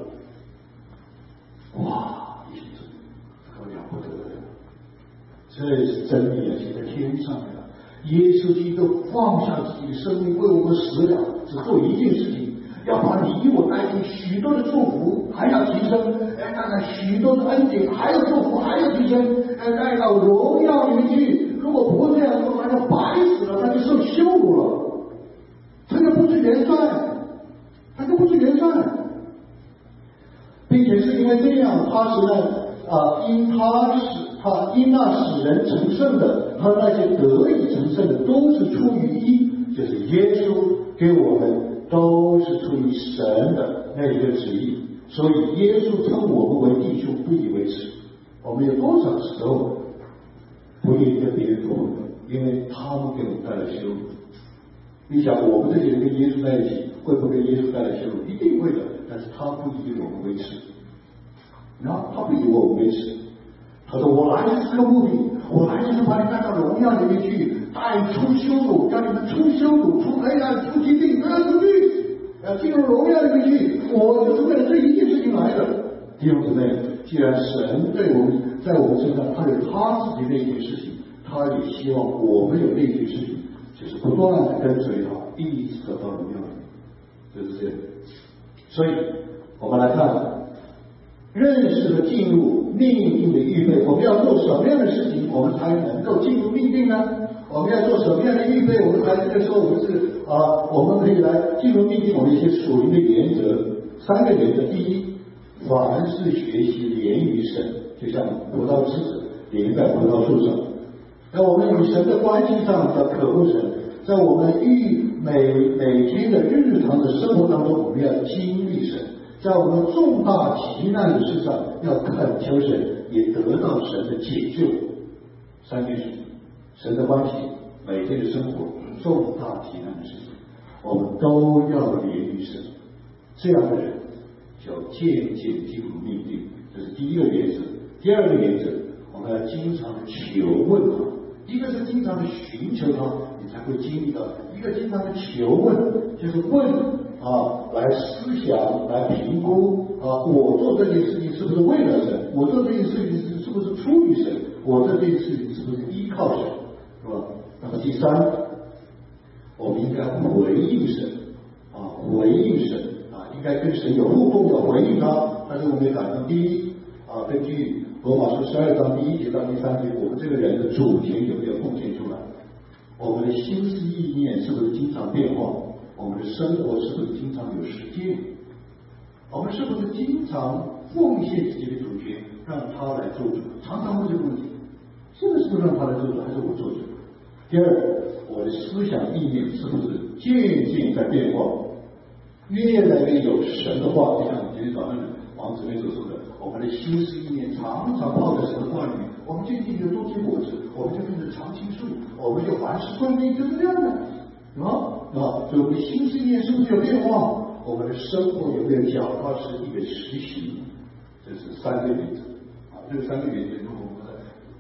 哇，弟兄姊妹，这个了不得了，这是真理啊，写在天上的。耶稣基督放下自己的生命为我们死了，只做一件事情，要把你我带进许多的祝福，还要提升，哎，带来许多的恩典，还有祝福，还有提升，哎，带到荣耀里面去。如果不这样做，他就白死了，他就受羞辱了，他就不是元帅，他就不是元帅，并且是因为这样，他使呢啊，因他使他因那使人成圣的和那些得以成圣的，都是出于一，就是耶稣给我们。都是出于神的那一个旨意，所以耶稣称我们为弟兄，不以为耻。我们有多少时候不愿意跟别人做朋友，因为他们给我们带来羞辱。你想，我们这些人跟耶稣在一起，会不会跟耶稣带来羞辱？一定会的，但是他不以我们为耻，然他不以我们为耻。他说：“我来就是这个目的，我来就是把你带到荣耀里面去，带出羞辱，让你们出羞辱、出黑暗、出疾病，不要出去，要进入荣耀里面去。我就是为了这一件事情来的。”弟兄姊妹，既然神对我们在我们身上，他有他自己那件事情，他也希望我们有那件事情，就是不断的跟随他，一直得到荣耀里面，就是这样。所以我们来看。认识和进入命定的预备，我们要做什么样的事情，我们才能够进入命定呢？我们要做什么样的预备，我们才能够说我们是啊，我们可以来进入命定。我们一些属灵的原则，三个原则：第一，凡是学习连于神，就像葡萄枝子连在葡萄树上。在我们与神的关系上要渴慕神，在我们遇每每天的日常的生活当中，我们要经历神。在我们重大急难的事上，要恳求神，也得到神的解救。三件事情：神的关系、每天的生活、重大急难的事情，我们都要连于神。这样的人，就渐渐进入命定。这是第一个原则。第二个原则，我们要经常的求问他。一个是经常的寻求他，你才会经历到；一个经常的求问，就是问。啊，来思想，来评估啊，我做这件事情是不是为了神？我做这件事情是是不是出于神？我做这件事情是不是依靠神？是吧？那么第三，我们应该回应神啊，回应神啊，应该跟神有互动，要回应他。但是我们也讲到第一啊，根据罗马书十二章第一节到第三节，我们这个人的主权有没有奉献出来？我们的心思意念是不是经常变化？我们的生活是不是经常有实践？我们是不是经常奉献自己的主权，让他来做主？常常问这个问题：现在是不是让他来做主，还是我做主？第二，我的思想意念是不是渐渐在变化，越来越有神的话？就像今天早上王姊妹所说的，我们的心思意念常常泡在神的话里面，我们渐渐就多结果子，我们就变成常青树，我们就凡事顺利，就是这样的。啊啊！所以我们的心思意念是不是有变化？我们的生活有没有脚踏实地的实行？这是三个原则啊。这三个原则，如果我们在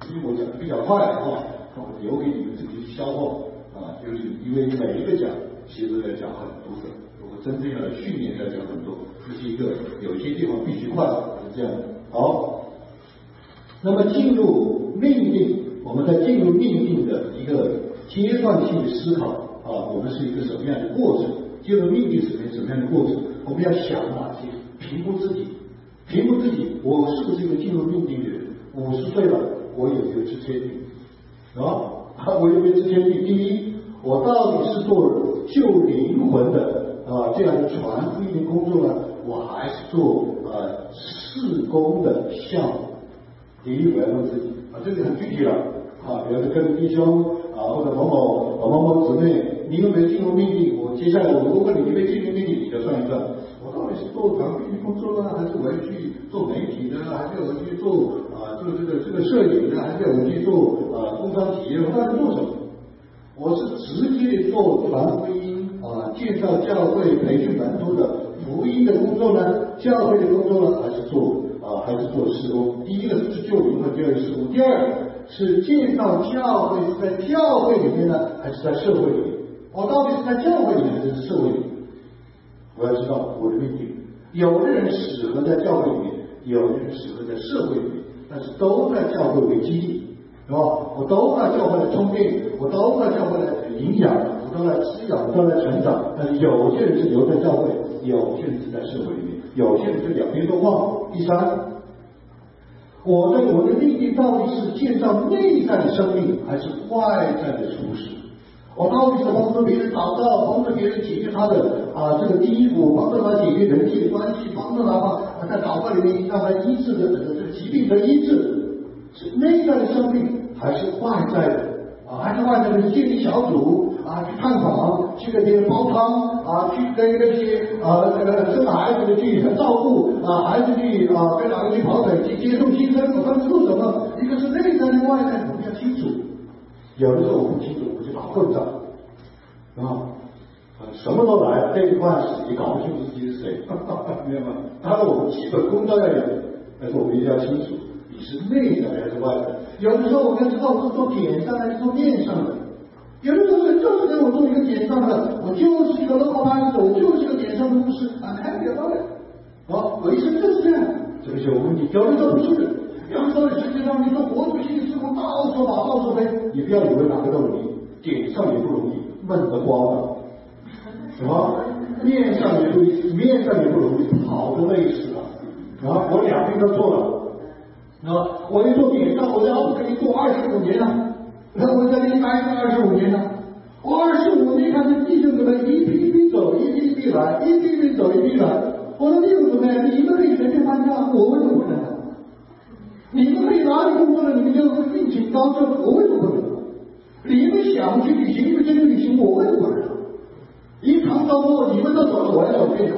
因为我讲的比较快的话，我留给你们自己去消化啊，就是因为每一个讲其实在讲很多的，如果真正要来训练要讲很多，这是一个有些地方必须快，是这样的。好，那么进入命定，我们在进入命定的一个阶段性的思考啊，我们是一个什么样的过程？进入命定是什么什么样的过程？我们要想哪些？评估自己，评估自己，我是不是一个进入命定的人？五十岁了，我有没有知天命？啊，我有没有知天命？第一，我到底是做救灵魂的啊这样的传福音的工作呢，我还是做呃事工的项目？第一，我要问自己啊，这个很具体了啊，比如说跟弟兄啊或者某某某某某姊妹，你有没有进入命令？我接下来我如果问你有没有进入命令，你就算一算，我到底是做传福音工作呢，还是我要去做媒体呢，还是我去做啊做这个这个摄影呢，还是我去做啊工商企业？我到底做什么？我是直接做传福音啊，建造教会、培训门徒的福音的工作呢，教会的工作呢，还是做啊，还是做事工？第一个是救灵魂，第二个是事工，第二是建造教会，是在教会里面呢，还是在社会里面？我到底是在教会里面，还是社会里面？我要知道我的命定。有的人适合在教会里面，有的人适合在社会里面，但是都在教会为基地。是吧？我都在教会来充电，我都在教会来营养，我都来滋养，我都来成长。但是有些人是留在教会，有些人是在社会里面，有些人是两边都晃。第三，我的我的命定到底是建造内在的生命，还是外在的舒适？我到底是帮助别人祷告，帮助别人解决他的啊这个低谷，帮助他解决人际的关系，帮助他啊在祷告里面让他医治的这个这个疾病的医治。是内在的生命还是外在的啊？还是外在的是建立小组啊，去探访，去给别人煲汤啊，去跟那些啊这个生孩子的去照顾啊，孩子去啊跟哪个去跑腿去接送新生，我到底做什么？一个是内在的，外在我们要清楚。有的时候我不清楚，我就打混战啊，什么都来，这一块也搞不清楚自己是谁，明白吗？当然我们基本功都要有，但是我们一定要清楚。你是内在还是外在？有的时候我们要知道我是做点上还是做面上的。有的时候就是给我做一个点上的，我就是一个local pastor，我就是一个点上的牧师啊，开点道理。啊，我一生就是这样，这个是有问题。有的时候不是，有的时候实际上你说活出新事物，到处跑到处飞，你不要以为哪个都容易，点上也不容易，闷得慌了。什么？面上也不面上也不容易，跑得累死了。啊，我两边都做了。啊，我一做点上，我要不给你做二十五年了，那我在这里待上二十五年了。我二十五年看这弟兄姊妹一批一批走，一批一批来，一批一批走，一批来。我说弟兄姊妹，你们可以随便搬家，我为什么不能？你们可以哪里工作了，你们就另请高升，我为什么不能？你们想去旅行就去旅行，我为什么不能？一趟周末你们都走了，我还走不了。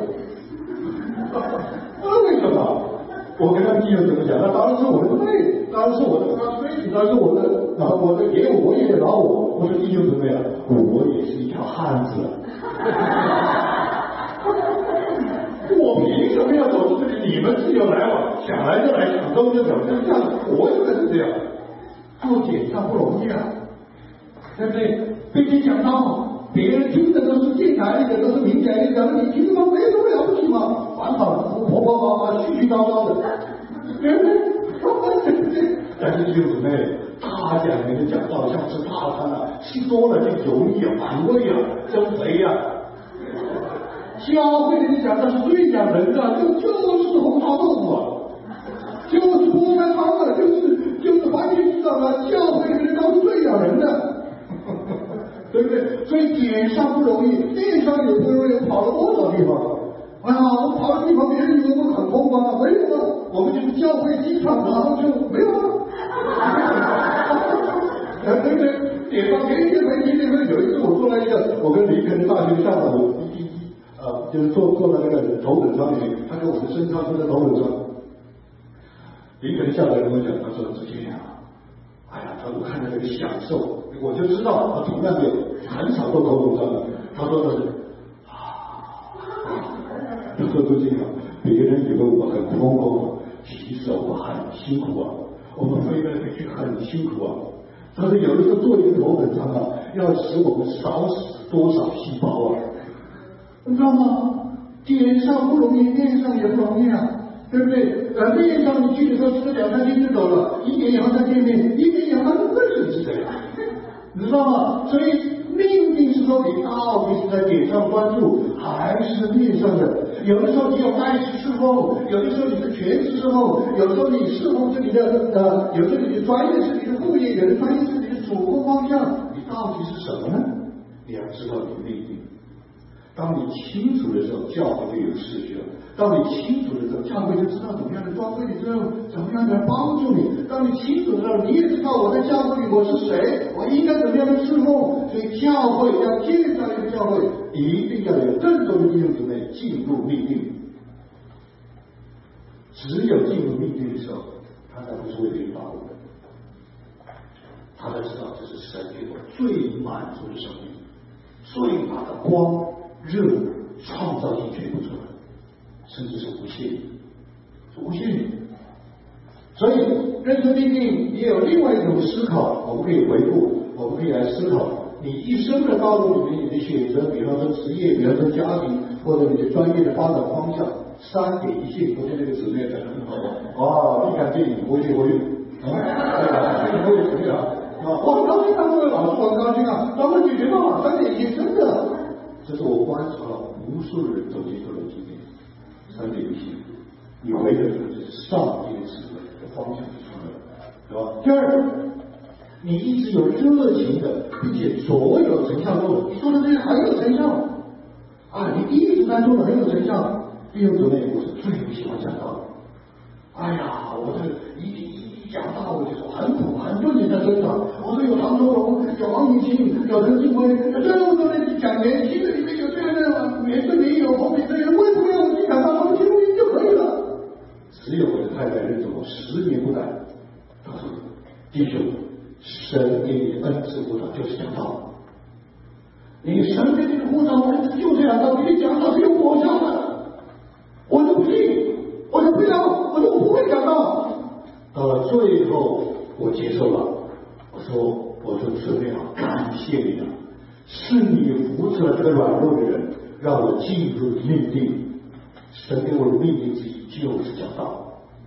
那为什么？我跟他们弟兄怎么讲？那当然是我的罪，当然是我的 frustration， 当然是我的啊，我的也有我也饶我。我说弟兄姊妹啊，我也是一条汉子。我凭什么要走出去？你们自由来往，想来就来，想走就走，就是这样。我就是这样，做点上不容易啊，对不对？并且讲到别人听的都是精彩一点，都是明显一点，你听说没什么了不起吗？反反复复、婆婆妈妈、絮絮叨叨的，对不对？但是弟兄姊妹，大讲人的讲道像吃大餐啊，吃多了就油腻啊、反胃啊、增肥啊。教会里讲的是最讲人的，就就是红烧豆腐啊，就是菠菜汤啊，就是就是番茄鸡蛋啊，教会里面都是最养人的。对不对？所以点上不容易，面上也不容易，跑了多少地方？啊，我跑的地方别人以为我很风光啊，没有啊，我们就是教会机场，然后就没有了。对不对？点上别人没听见，有一次我坐在一个，我跟林肯大学的校长，我一一呃，就是坐坐在那个头等舱里面，他跟我的升舱坐在头等舱。林肯的校长跟我讲，他说之前啊，哎呀，他说我看到这个享受。我就知道他从来没有很少做头等舱的，他说的是啊，他说都这样，别人以为我很风光，其实我很辛苦啊。我们飞的的必须很辛苦啊。他说有的时候做一个头等舱啊，要使我们少死多少细胞啊，你知道吗？点上不容易，面上也不容易啊，对不对？呃，面上你去的时候吃两三天就走了，一年以后再见面，一年以后他都不认识你是谁，你知道吗？所以命定是说你到底是在点上关注，还是面上的？有的时候你有爱是侍奉，有的时候你是全职侍奉，有的时候你侍奉是你的呃，有时候你的专业是你的副业，有的专业是你的主攻方向，你到底是什么呢？你要知道你的命定。当你清楚的时候，教会就有秩序了；当你清楚的时候，教会就知道怎么样的装备你，之后怎么样的帮助你。当你清楚的时候，你也知道我在教会里我是谁，我应该怎么样的侍奉。所以教会要建造一个教会，一定要有更多的弟兄姊妹进入命定。只有进入命定的时候，他才不是为了引导我们，他才知道这是神给我最满足的生命，最大的光。热创造性全部出来，甚至是无限，是无限的。所以认识命定也有另外一种思考，我们可以回顾，我们可以来思考你一生的道路里面你的选择，比方说职业，比方说家庭，或者你的专业的发展方向。三点一线，昨天那个姊妹讲得很好哦，你看这里我也我也啊，我也可以啊，啊，我很高兴啊，这位老师我很高兴啊，咱们解决办法，三点一线真的。这是我观察了无数人走进这个经验，三点一线，你回的就是上帝的智慧的方向是什么，对吧？第二，你一直有热情的，并且所有成效都，你说的这些很有成效啊！你一直在做的很有成效。弟兄姊妹，我是最不喜欢讲道的。哎呀，我这一一讲道，我就说很苦很顿你在身上。我说有唐周荣，有王雨欣，有陈志辉，有这么多人讲年轻的里面有这样的，免费也有，后面这人为什么要我去讲道？我们听录音就可以了。只有我的太太认同我，十年不改。她说：“弟兄，神给你恩赐护照就是讲道。你神给你的护照恩赐就是讲道，你讲道是有果效的。”我就不信，我就不要，我说我不会讲道。到了最后，我接受了。我说，我说姊妹啊，感谢你啊，是你扶持了这个软弱的人，让我进入命定。神给我的命定之一就是讲道，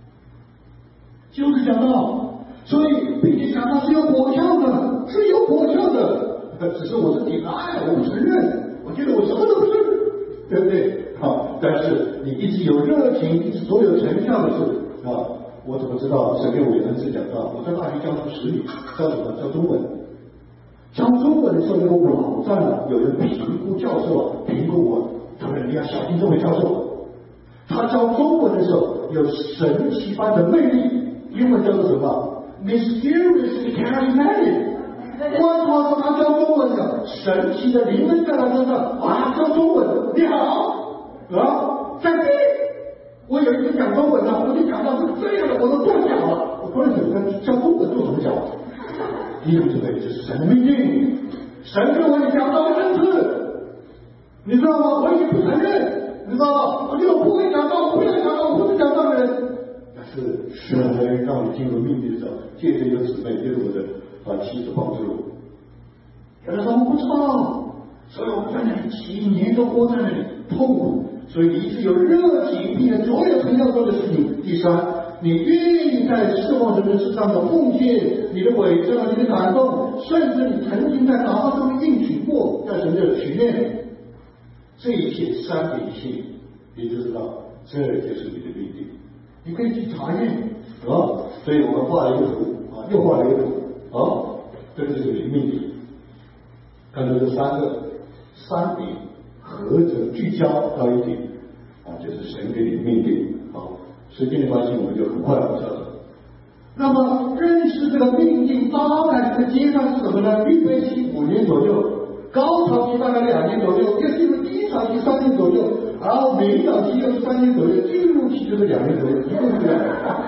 就是讲道。所以，并且讲道是有果效的，是有果效的。只是我是挺爱，我不承认，我觉得我什么都不是，对不对？好，但是你一直有热情，一直所有成效的事啊，我怎么知道神给我恩赐讲道？我在大学教书十年，教什么？教中文。教中文的时候，那个网站啊，有人评估教授啊，评估我，他说你要小心这位教授。他教中文的时候有神奇般的魅力，英文叫做什么 ？Mysterious charismatic。我他说他教中文的神奇的灵恩在他身上啊，教中文，你好。啊，在这，我有一次讲中文啊，我就讲到是这样的，我都断脚了。我不是怎么教中文做什么脚？弟兄姊妹，这是神的命令，神给我讲到的恩赐，你知道吗？我也不承认，你知道吗？我觉得我不会讲道，我不想讲道，我不是讲道的人。但是神让你进入命令的时候，借着一个姊妹，借着我的啊妻子帮助我。有的时候我不知道，所以我们在那里几年都活在那里痛苦。所以你一直有热情，并且所有成要做的事情。第三，你愿意在侍奉神的事上的奉献，你的伪证，你的感动，甚至你曾经在祷告中应许过，在神的许愿，这一切三点一线，你就知道这就是你的命定。你可以去查验啊。所以我们画了一个图啊，又画了一个图啊，这就是你的命定。看到这三个三点。合着聚焦到一点啊，就是神给你的命定。好，时间的关系，我们就很快往下走。那么认识这个命定，大概这个阶段是什么呢？预备期五年左右，高潮期大概两年左右，又进入低潮期三年左右，然后明了期又是三年左右，进入期就是两年左右，一共是两年。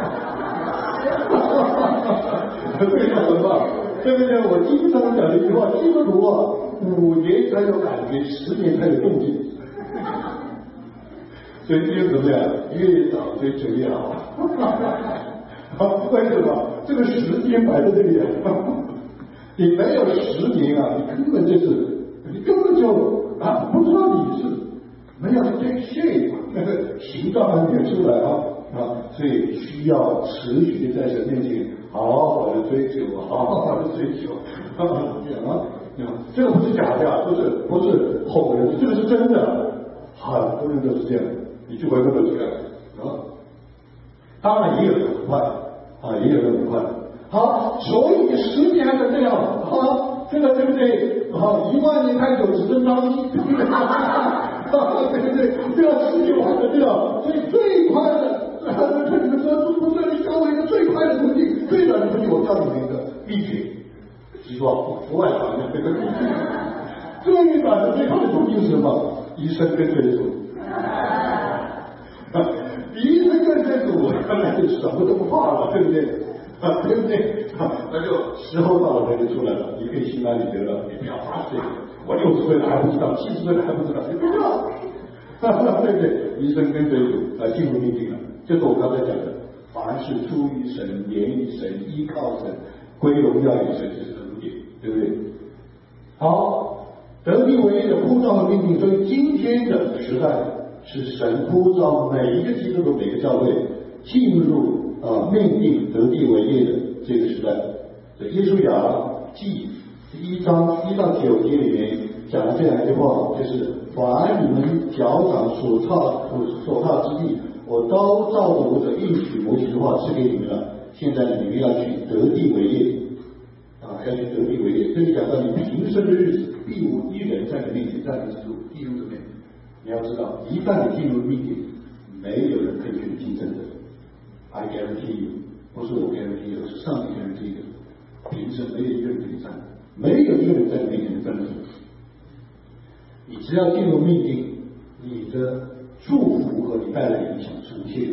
非常很棒，对不对？我经常讲的一句话，基督徒啊，五年才有感觉，十年才有动静。所以弟兄姊妹啊，越早追求越好。 啊，为什么？这个时间摆在这里啊，你没有实名啊，你根本就是，你根本就啊不知道你是没有这个 shape 那个形状还没有出来啊啊，所以需要持续的在神面前好好的追求，好好的追求，啊，这样啊，这个不是假的，不是不是哄人，这个是真的，很多人都是这样，你去回过头去看啊，当然也有人很快啊，也有人很快。好，所以你时间还是这样，好，这个对不对？好，一万年开久，只争朝夕，对不对？对不对？这个时间完了，对吧？所以最快的，这你们说不这里消费的最快的途径，最短的途径，我告诉你一个秘诀，记住啊，国外讲的这个秘诀，最短的最快的途径是什么？一生跟随主。一生跟随主，看来就什么都不怕了，对不对？啊，对不对？啊，那就时候到了，他就出来了。你可以心安理得了，你不要八十岁，我六十岁了还不知道，七十岁了还不知道，你不知道，对不对？一生跟随主啊，进入秘境了。这是我刚才讲的，凡是出于神、连于神、依靠神、归荣耀于神，这是恩典，对不对？好，得地为业的呼召和命令，所以今天的时代是神呼召每一个基督徒、每个教会进入。啊，命定得地为业的这个时代，在耶稣亚记第一章一到九节里面讲了这样一句话，就是凡你们脚掌所踏所踏之地，我都照着我所应许摩西的话赐给你们了。现在你们要去得地为业，啊，要去得地为业。这里讲到你平生的日子，必无一人在你面前站立得住。弟兄姊妹，你要知道，一旦你进入命定，没有人可以跟你竞争的。I guarantee you， 不是我 guarantee you， 是上帝 guarantee you。平时没有一个人跟你站，没有一个人在你面前站得住。你只要进入命定，你的祝福和你带来的影响出现。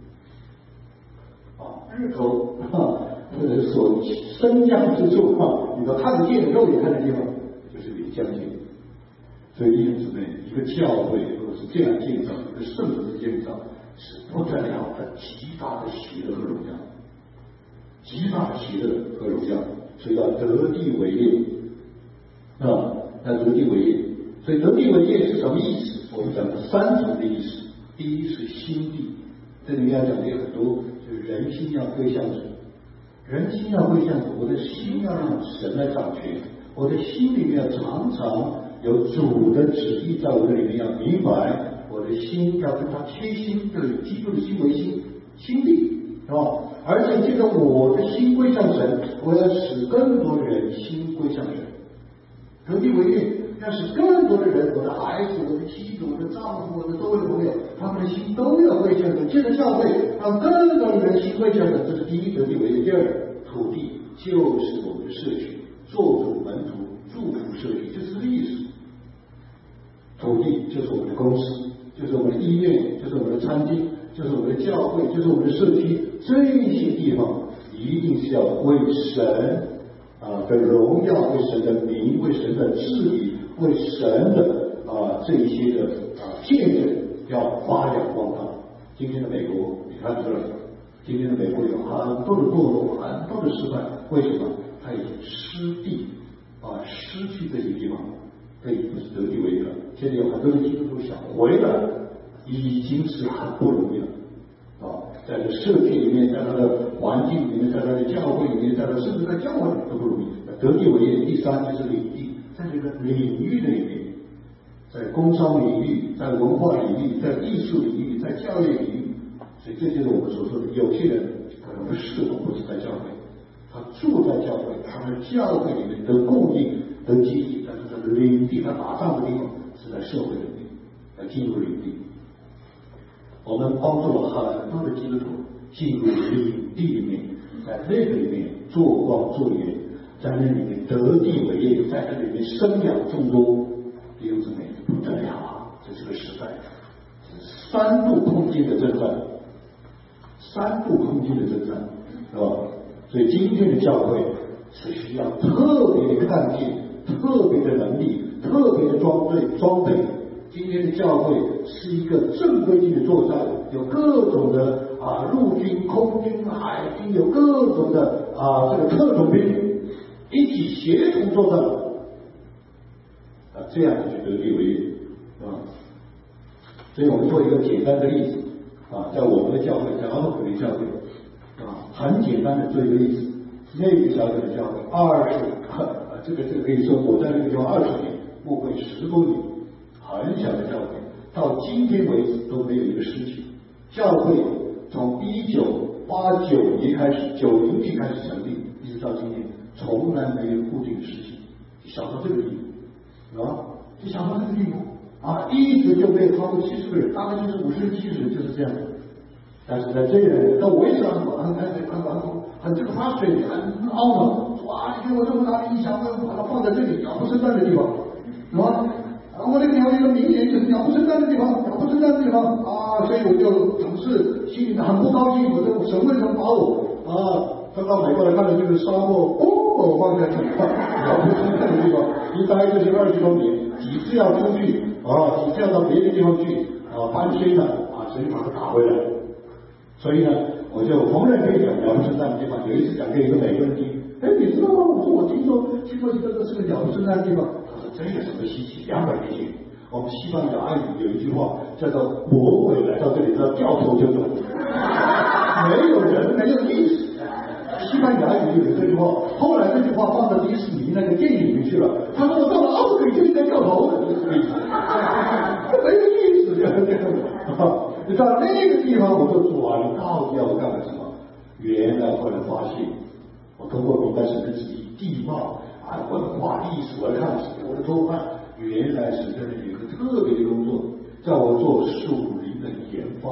啊，日头啊，或者所升降之处啊，你都看得见的，肉眼看得见吗？就是你的将近。所以弟兄姊妹，一个教会如果是这样建造，一个圣徒的建造。是不得了的极大的喜乐和荣耀，极大的喜乐和荣耀，所以要得地为业啊，要得地为业。所以得地为业是什么意思？我们讲的三层的意思。第一是心地，这里面要讲的很多，就是人心要归向主，人心要归向主，我的心要让神来掌权，我的心里面要常常有主的旨意在我的里面，要明白。我的心要跟他贴心，对基督的心为心，心地是吧？而且这个我的心归向神，我要使更多的人心归向神。得地为业，要使更多的人，我的孩子、我的妻子、我的丈夫、我的周围朋友，他们的心都要归向神。借着教会，让更多的人心归向神，这是第一得地为业。第二，土地就是我们的社区，做主门徒，祝福社区，就是这个意思。土地就是我们的公司。就是我们的医院，就是我们的餐厅，就是我们的教会，就是我们的社区，这些地方一定是要为神啊的荣耀，为神的名，为神的治理，为神的啊这一些的啊见证要发扬光大。今天的美国，你看这，今天的美国有很多的堕落，很多的失败，为什么？它已经失地啊，失去这些地方。这已经是得地为业了。现在有很多的基督徒想回来，已经是很不容易了啊！在这社区里面，在他的环境里面，在他的教会里面，在他甚至在教会里面都不容易。得地为业，第三就是领地，在这个领域的里面，在工商领域，在文化领域，在艺术领域，在教育领域，所以这就是我们所说的，有些人可能不适合不是在教会，他住在教会，他的教会里面得供应。得积极，但是在领地，他打仗的地方是在社会领地，来进入领地。我们帮助了很多的基督徒进入领地里面，在那个里面做光做盐，在那里面得地为业，在这里面生养众多。弟兄姊妹，不得了啊！这是个时代，是三度空间的征战，三度空间的征战，是吧？所以今天的教会是需要特别的看见。特别的能力，特别的装备装备。今天的教会是一个正规性的作战，有各种的啊陆军、空军、海军有各种的啊这个特种兵一起协同作战，啊这样就得力为业啊。所以我们做一个简单的例子啊，在我们的教会，在奥克利教会啊，很简单的做一个例子，那个小小的教会，二十啊这个这个可以说我在那个地方二十年，牧会十多年，很小的教会，到今天为止都没有一个事情。教会从一九八九年开始，九零年开始成立，一直到今天，从来没有固定的事情，小到这个地步啊，就小到这个地步。啊，一直就没有超过七十个人，大概就是五十七十人，就是这样。但是呢，这人，那我也是很很很很很很这个发水，很懊恼，说啊，你给我这么大的一箱，我把它放在这里鸟不生蛋的地方，是吧？啊，我那个鸟有一个名言，就是鸟不生蛋的地方，鸟不生蛋的地方啊，所以我就总是心里很不高兴，我就神为什么把我啊，刚到美国来看的就是沙漠，哦，我放在这里，鸟不生蛋的地方，一待就是二十多年，几次要出去。啊，你这样到别的地方去啊，搬迁了啊，所以把它打回来。所以呢，我就逢人可以讲鸟不生蛋的地方。有一次讲给一个美国人听，哎，你知道吗？我说我听说听说这个是个鸟不生蛋的地方。他说这有什么稀奇？两百年前，我们西班牙爱语有一句话叫做“魔鬼来到这里，他掉头就走”，没有人，没有历史。西班牙语有这句话，后来这句话放到迪士尼那个电影里面去了。他说我到了奥斯卡就应该掉头，这是历史，没有历史就是这样的。你到那个地方，我就转到底要干什么？原来后来发现，我通过明白神的旨意、地貌啊、文化、历史，我来看我的周刊，原来是在那里有个特别的工作，叫我做树林的研发。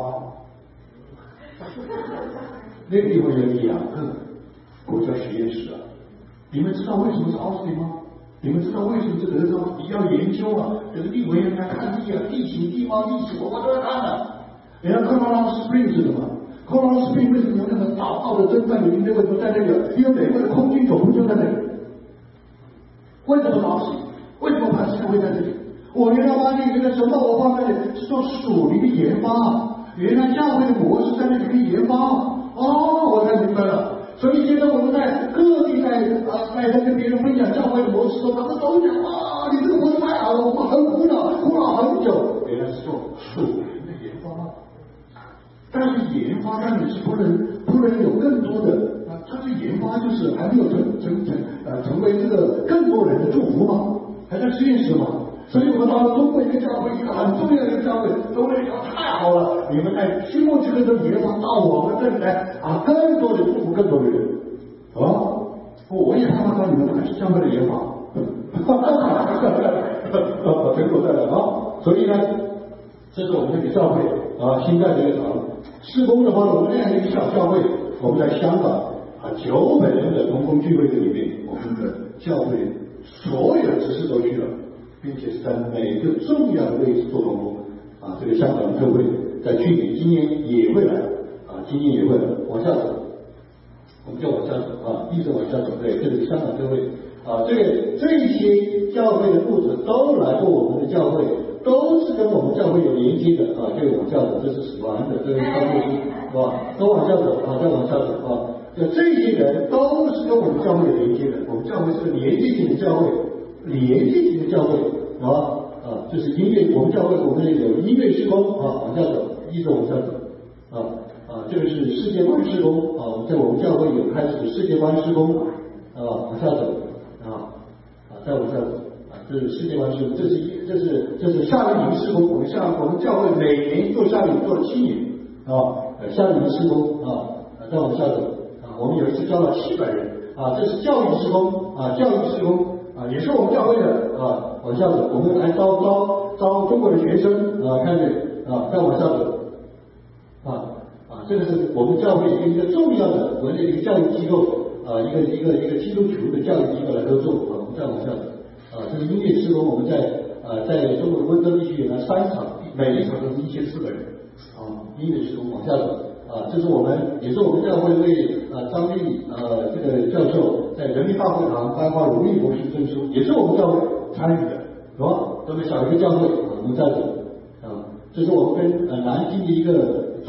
那个地方有两个国家实验室啊，你们知道为什么是奥斯汀吗？你们知道为什么这个时候你要研究啊？这个地维人家看地啊，地形、地貌、历史，我我都要看的。人家科罗拉多 Spring 是什么？科罗拉多 Spring 为什么有那么早奥的侦探旅军为什么在那个？因为美国的空军总部就在那里。为什么早起？为什么潘斯会在这里？我原来发现原来什么我放在那里是做属灵的研发，原来教会的模式在那里面研发。哦，我才明白了。所以现在我们在各地在啊在在跟别人分享教会的模式的时候，他们都讲哇，你这个模式太好了，我们很苦恼，苦恼很久。原来是做属灵的研发，但是研发当然是不能不能有更多的啊，它是研发就是还没有成成成呃成为这个更多人的祝福嘛，还在实验室嘛。所以我们到了中国一个教会，一个很重要的一个教会，中国教太好了，你们在希望这个都研发到我们这里来啊，更多的祝福更多的人，啊，我也看到你们还是教会的研发，哈哈哈哈哈，成果在了啊，所以呢，这是我们这个教会啊，新在这个场施工的话，我们那样一个小教会，我们在香港啊九百人的公共聚会里面，我们的教会所有的执事都去了。并且是在每个重要的位置做工作啊，这个香港的特会在去年、今年也会来啊，今年也会来，往下走，我们就往下走啊，一直往下走。对，这个香港特会啊，这个这些教会的牧者都来过我们的教会，都是跟我们教会有连接的啊，这个往下走，这是死亡的，这个操作是是吧？都往下走啊，再往下走啊，就这些人都是跟我们教会有连接的，我们教会是个连接性的教会。连接型的教会啊啊，就是音乐，我们教会我们有音乐施工啊，往下走，一直往下走啊啊，这个是世界观施工啊，在我们教会有开始世界观施工啊，往下走啊啊，再往下走啊，这是世界观施工，这是这是这是夏令营施工，我们夏我们教会每年做夏令营做了七年啊，夏令营施工啊，再往下走啊，我们有一次招了七百人啊，这是教育施工啊，教育施工。啊，也是我们教会的啊，往下走，我们来招招招中国的学生啊，看见啊，再往下走，啊啊，这个是我们教会一个重要的国内的一个教育机构啊，一个一个一个基督徒的教育机构来合作啊，我们再往下走啊，这个音乐施工我们在啊，在中国的温州地区有了三场，每一场都是一千四百人啊，音乐施工往下走。啊，这是我们，也是我们教会为啊张立呃这个教授在人民大会堂颁发荣誉博士证书，也是我们教会参与的，是吧？这么小一个教会，我们在走啊，这是我们跟呃南京的一个中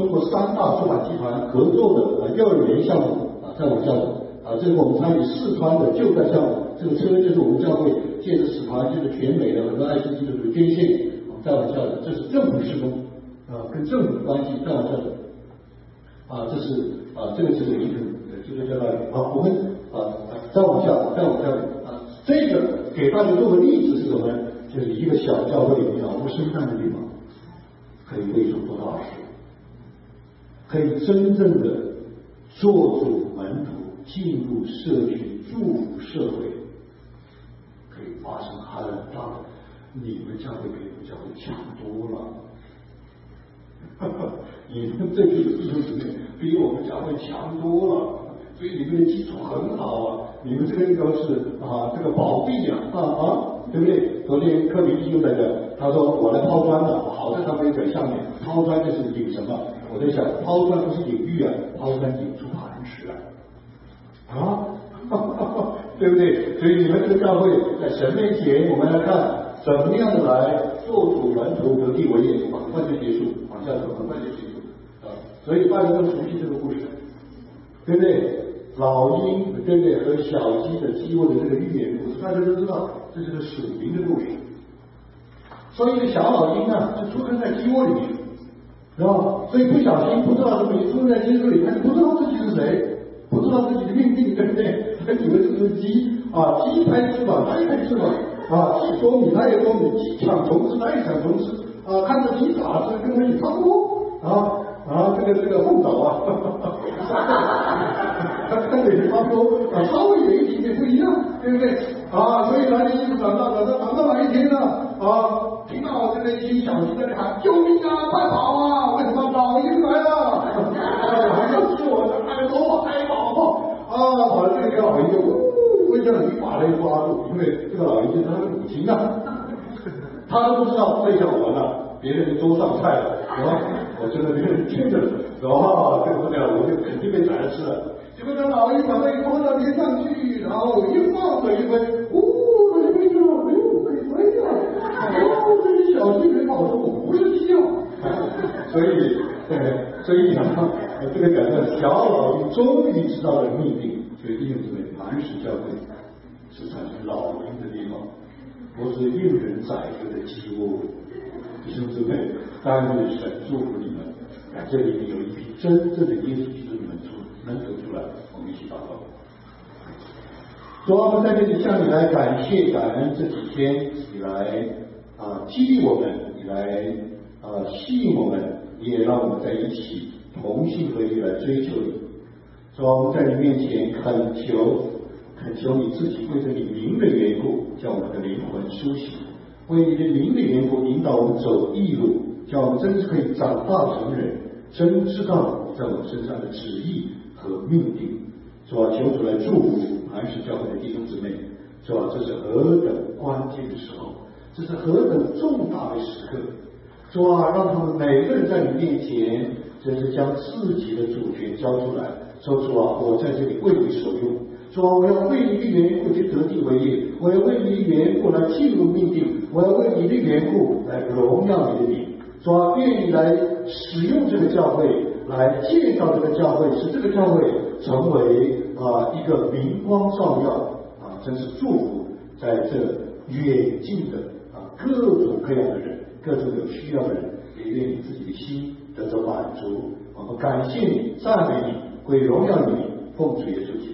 中国三大出版集团合作的啊幼儿园项目啊在我们教会啊，这是我们参与四川的救灾项目，这个车就是我们教会借着使团，借着全美的很多爱心基金的捐献，在我们教会，这是政府施工啊，跟政府的关系在我们教会啊，这是啊，这个是一个这个叫做啊，我们啊再往下，再往下啊，这个给大家做个例子是什么呢？就是一个小教会里面啊，无生蛋的地方，可以为主做大事，可以真正的做主门徒，进入社区，祝福社会，可以发生很大的，你们教会比我们教会强多了。你们这批弟兄姊妹比我们教会强多了，所以你们的基础很好啊，你们这个应该是啊这个宝地啊啊啊，对不对？昨天柯明弟兄在讲，他说我来抛砖了，好在他没有讲下面，抛砖就是引什么？我在想，抛砖不是引玉啊，抛砖引出磐石来啊，对不对？所以你们这个教会在神面前，我们来看怎么样的来做主门徒得地为业，很快就结束，往下走，很快就结束啊！所以大家都熟悉这个故事，对不对？老鹰，对不对？和小鸡的饥饿的这个寓言故事，大家都知道，这是个属灵的故事。所以，一个小老鹰呢，就出生在鸡窝里面，知道吧？所以不小心不知道自己出生在鸡窝里，他就不知道自己是谁，不知道自己的命定，对不对？他以为这是鸡啊，鸡拍翅膀，它也拍翅膀。啊，鸡啄米它也啄米，鸡抢虫吃它也抢虫吃啊，看着鸡打吃跟它也差不多啊啊，这个这个误导啊，他看着也差不多啊，稍微有一点点不一样，对不对啊？所以呢，你一直长大，长大长到哪一天呢啊，听到这个一群小鸡在那喊救命啊，快跑啊！为什么老鹰来了？好像是我的爱多爱宝啊，跑到这个老鹰就呜。为这你把人抓住，因为这个老鹰是他的母亲啊，他都不知道这下完了，别人桌上菜了，是吧？我真的别人听着，是吧？这个不了，我就肯定被宰了吃了。结果这老鹰把那个拖到天上去，然后一放水一挥，呜，我就飞去了，哎呦，我可以飞了！哦，这些小鸡没跑说我不是鸡啊，所以，所以呢，这个讲的小老鹰终于知道了命定。所以弟兄姊妹，磐石教会是产生老鹰的地方，不是令人宰割的鸡窝。弟兄姊妹，但是神祝福你们，在这里面有一批真正的耶稣基督门徒能走出来，我们一起祷告。主啊，我们在这里向你来感谢感恩这几天以来啊激励我们，以来啊吸引我们，也让我们在一起同心合意来追求你。主啊，我们在你面前恳求，恳求你自己为着你名的缘故，叫我们的灵魂苏醒；为你的名的缘故，引导我们走义路，叫我们真是可以长大成人，真知道你在我们身上的旨意和命定。主啊，求主来祝福磐石教会的弟兄姊妹。主啊，这是何等关键的时候，这是何等重大的时刻。主啊，让他们每个人在你面前，真是将自己的主权交出来。说主啊，我在这里为你所用。主啊，我要为你的缘故去得地为业，我要为你的缘故来进入命定，我要为你的缘故来荣耀你的名。主啊，愿你来使用这个教会，来建造这个教会，使这个教会成为啊一个明光照耀啊，真是祝福在这远近的啊各种各样的人，各种有需要的人，也愿你自己的心得到满足。我们感谢你，赞美你，归荣耀你，奉主耶稣基督。